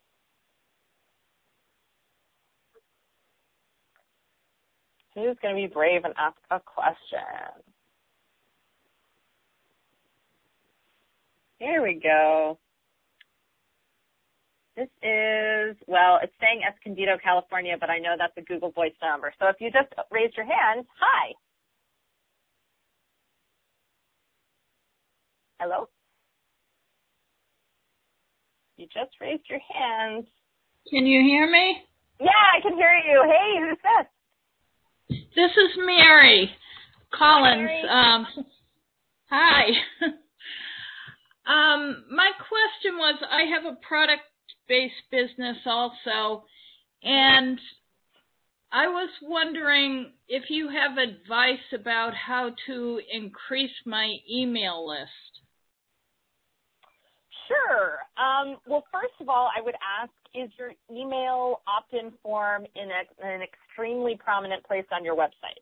Who's going to be brave and ask a question? Here we go. This is, well, it's saying Escondido, California, but I know that's a Google Voice number. So if you just raised your hand, hi. Hello? You just raised your hand. Can you hear me? Yeah, I can hear you. Hey, who's this? This is Mary Collins. Hi. Mary. Hi. My question was, I have a product-based business also, and I was wondering if you have advice about how to increase my email list. Sure. Well, first of all, I would ask, is your email opt-in form in an extremely prominent place on your website?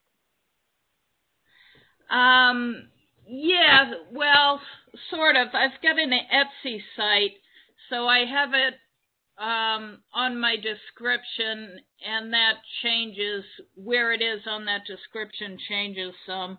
Yeah, well, sort of. I've got an Etsy site, so I have it on my description, and that changes. Where it is on that description changes some.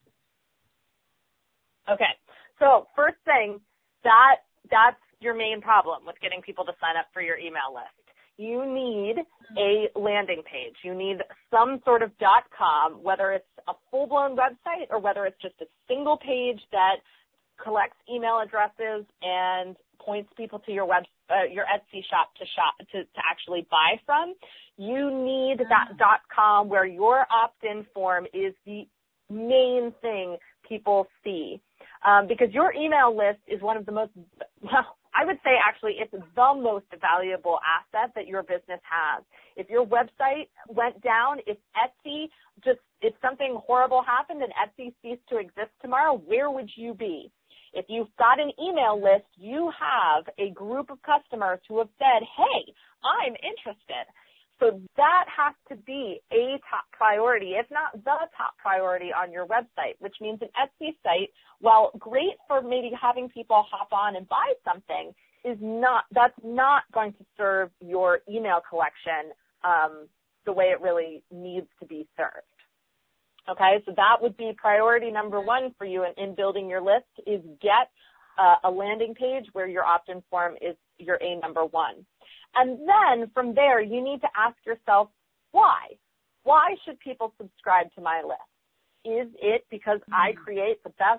Okay. So first thing, that's your main problem with getting people to sign up for your email list. You need a landing page. You need some sort of .com, whether it's a full-blown website or whether it's just a single page that collects email addresses and points people to your your Etsy shop to actually buy from. You need that .com where your opt-in form is the main thing people see. Because your email list is one of the most, well, I would say actually it's the most valuable asset that your business has. If your website went down, if something horrible happened and Etsy ceased to exist tomorrow, where would you be? If you've got an email list, you have a group of customers who have said, hey, I'm interested. So that has to be a top priority, if not the top priority on your website, which means an Etsy site, while great for maybe having people hop on and buy something, that's not going to serve your email collection the way it really needs to be served. Okay, so that would be priority number one for you in building your list is get a landing page where your opt-in form is your A number one. And then from there, you need to ask yourself, why? Why should people subscribe to my list? Is it because I create the best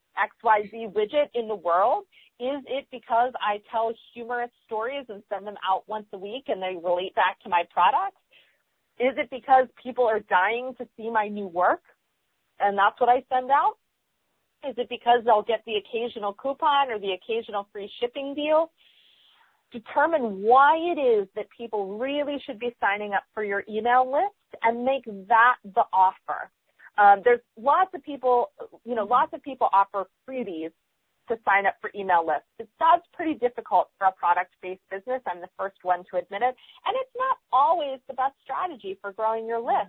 XYZ widget in the world? Is it because I tell humorous stories and send them out once a week and they relate back to my products? Is it because people are dying to see my new work and that's what I send out? Is it because they'll get the occasional coupon or the occasional free shipping deal? Determine why it is that people really should be signing up for your email list and make that the offer. There's lots of people offer freebies to sign up for email lists. That's pretty difficult for a product-based business. I'm the first one to admit it. And it's not always the best strategy for growing your list.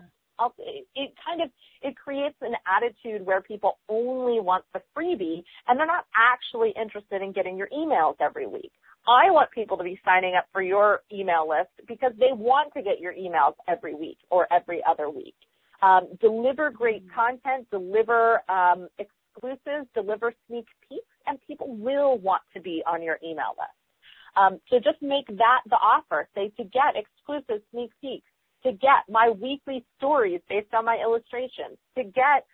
It creates an attitude where people only want the freebie and they're not actually interested in getting your emails every week. I want people to be signing up for your email list because they want to get your emails every week or every other week. Deliver great content, deliver exclusives, deliver sneak peeks, and people will want to be on your email list. So just make that the offer. Say to get exclusive sneak peeks, to get my weekly stories based on my illustrations, to get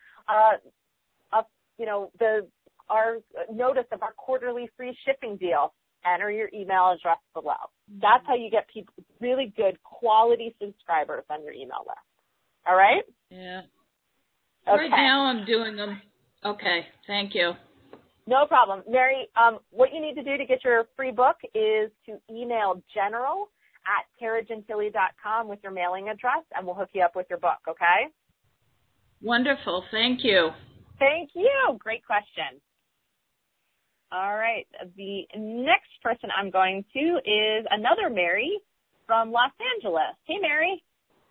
our notice of our quarterly free shipping deal. Enter your email address below. That's how you get people really good quality subscribers on your email list. All right? Yeah. Okay. Right now I'm doing them. Okay. Thank you. No problem. Mary, what you need to do to get your free book is to email general@terragentili.com with your mailing address, and we'll hook you up with your book, okay? Wonderful. Thank you. Thank you. Great question. All right. The next person I'm going to is another Mary from Los Angeles. Hey, Mary.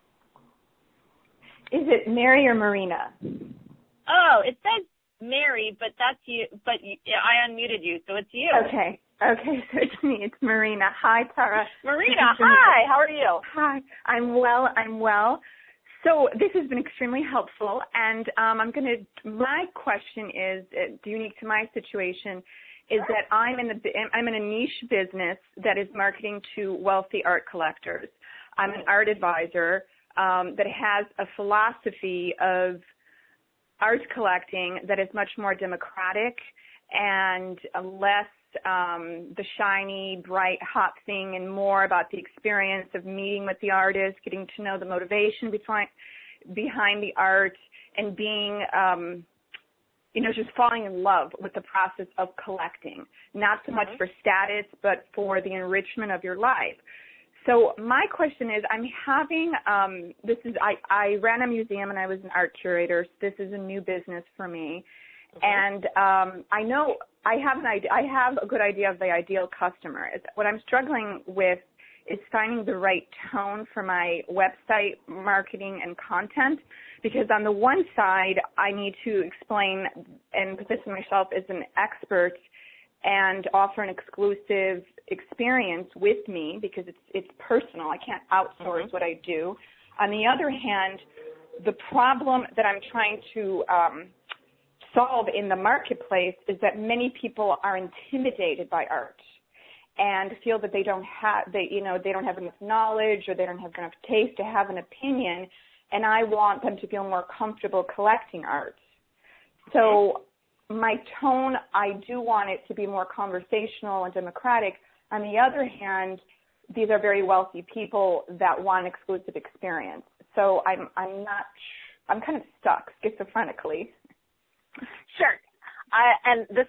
Is it Mary or Marina? Oh, it says Mary, but that's you. But I unmuted you, so it's you. Okay, so it's me. It's Marina. Hi, Tara. Marina, hi. How are you? Hi. I'm well. So this has been extremely helpful, and my question is unique to my situation. is that I'm in a niche business that is marketing to wealthy art collectors. I'm an art advisor that has a philosophy of art collecting that is much more democratic and less the shiny, bright, hot thing, and more about the experience of meeting with the artist, getting to know the motivation behind the art, and being, just falling in love with the process of collecting. Not so much for status, but for the enrichment of your life. So my question is, I'm having, I ran a museum and I was an art curator. So this is a new business for me. And I know I have a good idea of the ideal customer. What I'm struggling with is finding the right tone for my website marketing and content, because on the one side, I need to explain and position myself as an expert and offer an exclusive experience with me, because it's personal. I can't outsource what I do. On the other hand, the problem that I'm trying to solve in the marketplace is that many people are intimidated by art and feel that they don't have enough knowledge, or they don't have enough taste to have an opinion, and I want them to feel more comfortable collecting art. So my tone, I do want it to be more conversational and democratic. On the other hand, these are very wealthy people that want an exclusive experience. So I'm kind of stuck schizophrenically. Sure. And this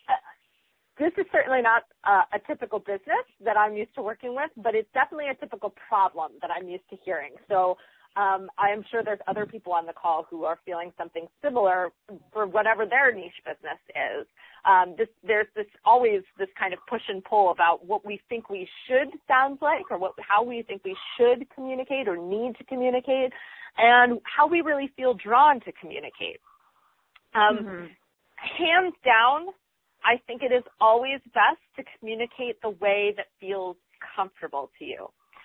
is certainly not a typical business that I'm used to working with, but it's definitely a typical problem that I'm used to hearing. So I am sure there's other people on the call who are feeling something similar for whatever their niche business is. There's always this kind of push and pull about what we think we should sound like, or how we think we should communicate or need to communicate, and how we really feel drawn to communicate. Hands down, I think it is always best to communicate the way that feels comfortable to you.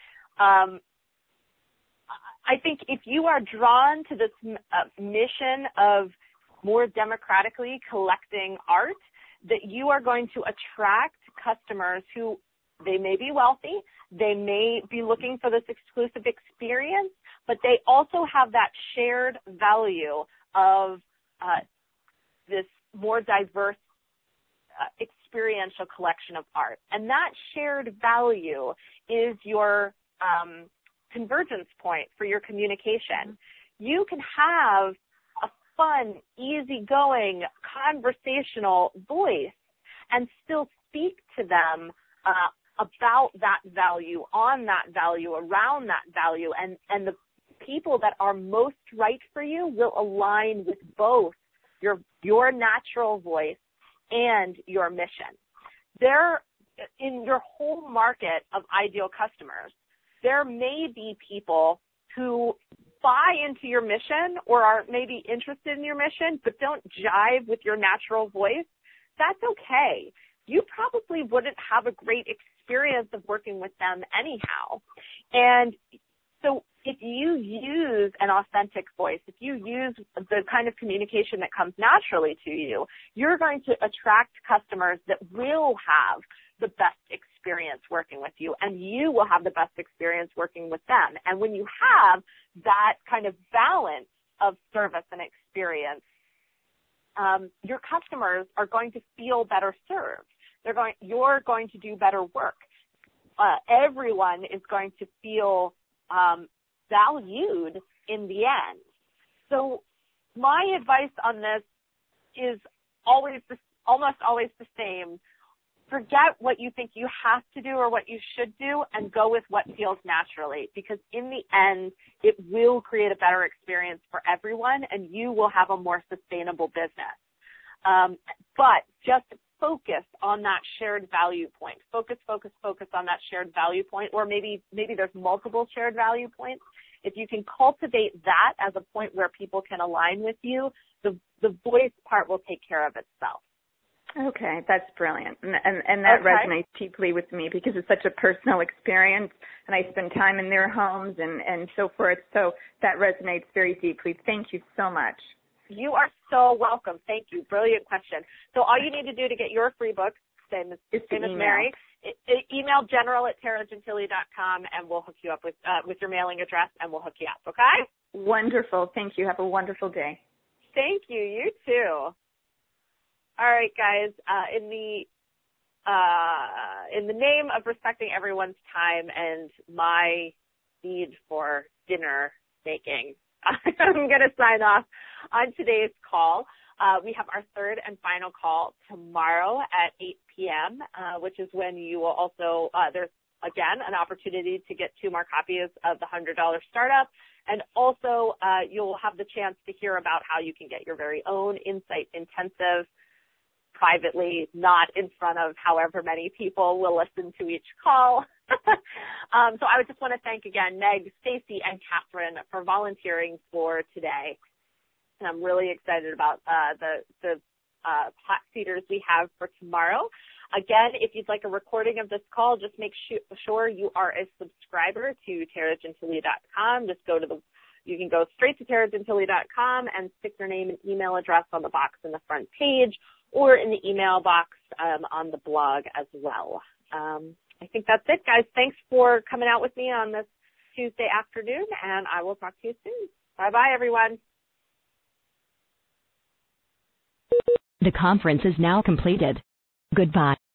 I think if you are drawn to this mission of more democratically collecting art, that you are going to attract customers who, they may be wealthy, they may be looking for this exclusive experience, but they also have that shared value of this more diverse experiential collection of art. And that shared value is your convergence point for your communication. You can have a fun, easygoing, conversational voice and still speak to them about that value, on that value, around that value, and the people that are most right for you will align with both your natural voice and your mission. In your whole market of ideal customers, there may be people who buy into your mission or are maybe interested in your mission but don't jive with your natural voice. That's okay. You probably wouldn't have a great experience of working with them anyhow. And so if you use an authentic voice, if you use the kind of communication that comes naturally to you, you're going to attract customers that will have the best experience working with you, and you will have the best experience working with them. And when you have that kind of balance of service and experience, your customers are going to feel better served. You're going to do better work. Everyone is going to feel valued in the end. So my advice on this is almost always the same. Forget what you think you have to do or what you should do and go with what feels naturally, because in the end, it will create a better experience for everyone and you will have a more sustainable business. But just focus on that shared value point. Focus on that shared value point, or maybe there's multiple shared value points. If you can cultivate that as a point where people can align with you, the voice part will take care of itself. Okay, that's brilliant. And that resonates deeply with me because it's such a personal experience, and I spend time in their homes and so forth. So that resonates very deeply. Thank you so much. You are so welcome. Thank you. Brilliant question. So all you need to do to get your free book Same as email. Mary. Email general@terragentili.com, and we'll hook you up with your mailing address, and we'll hook you up, okay? Wonderful. Thank you. Have a wonderful day. Thank you. You too. All right, guys. In the name of respecting everyone's time and my need for dinner making, I'm going to sign off on today's call. We have our third and final call tomorrow at 8 p.m., which is when you will also, there's, again, an opportunity to get 2 more copies of the $100 Startup. And also, you'll have the chance to hear about how you can get your very own Insight Intensive privately, not in front of however many people will listen to each call. So I would just want to thank again Meg, Stacy, and Catherine for volunteering for today. And I'm really excited about the hot seaters we have for tomorrow. Again, if you'd like a recording of this call, just make sure you are a subscriber to terragentili.com. Just you can go straight to terragentili.com and stick your name and email address on the box in the front page or in the email box on the blog as well. I think that's it, guys. Thanks for coming out with me on this Tuesday afternoon, and I will talk to you soon. Bye-bye, everyone. The conference is now completed. Goodbye.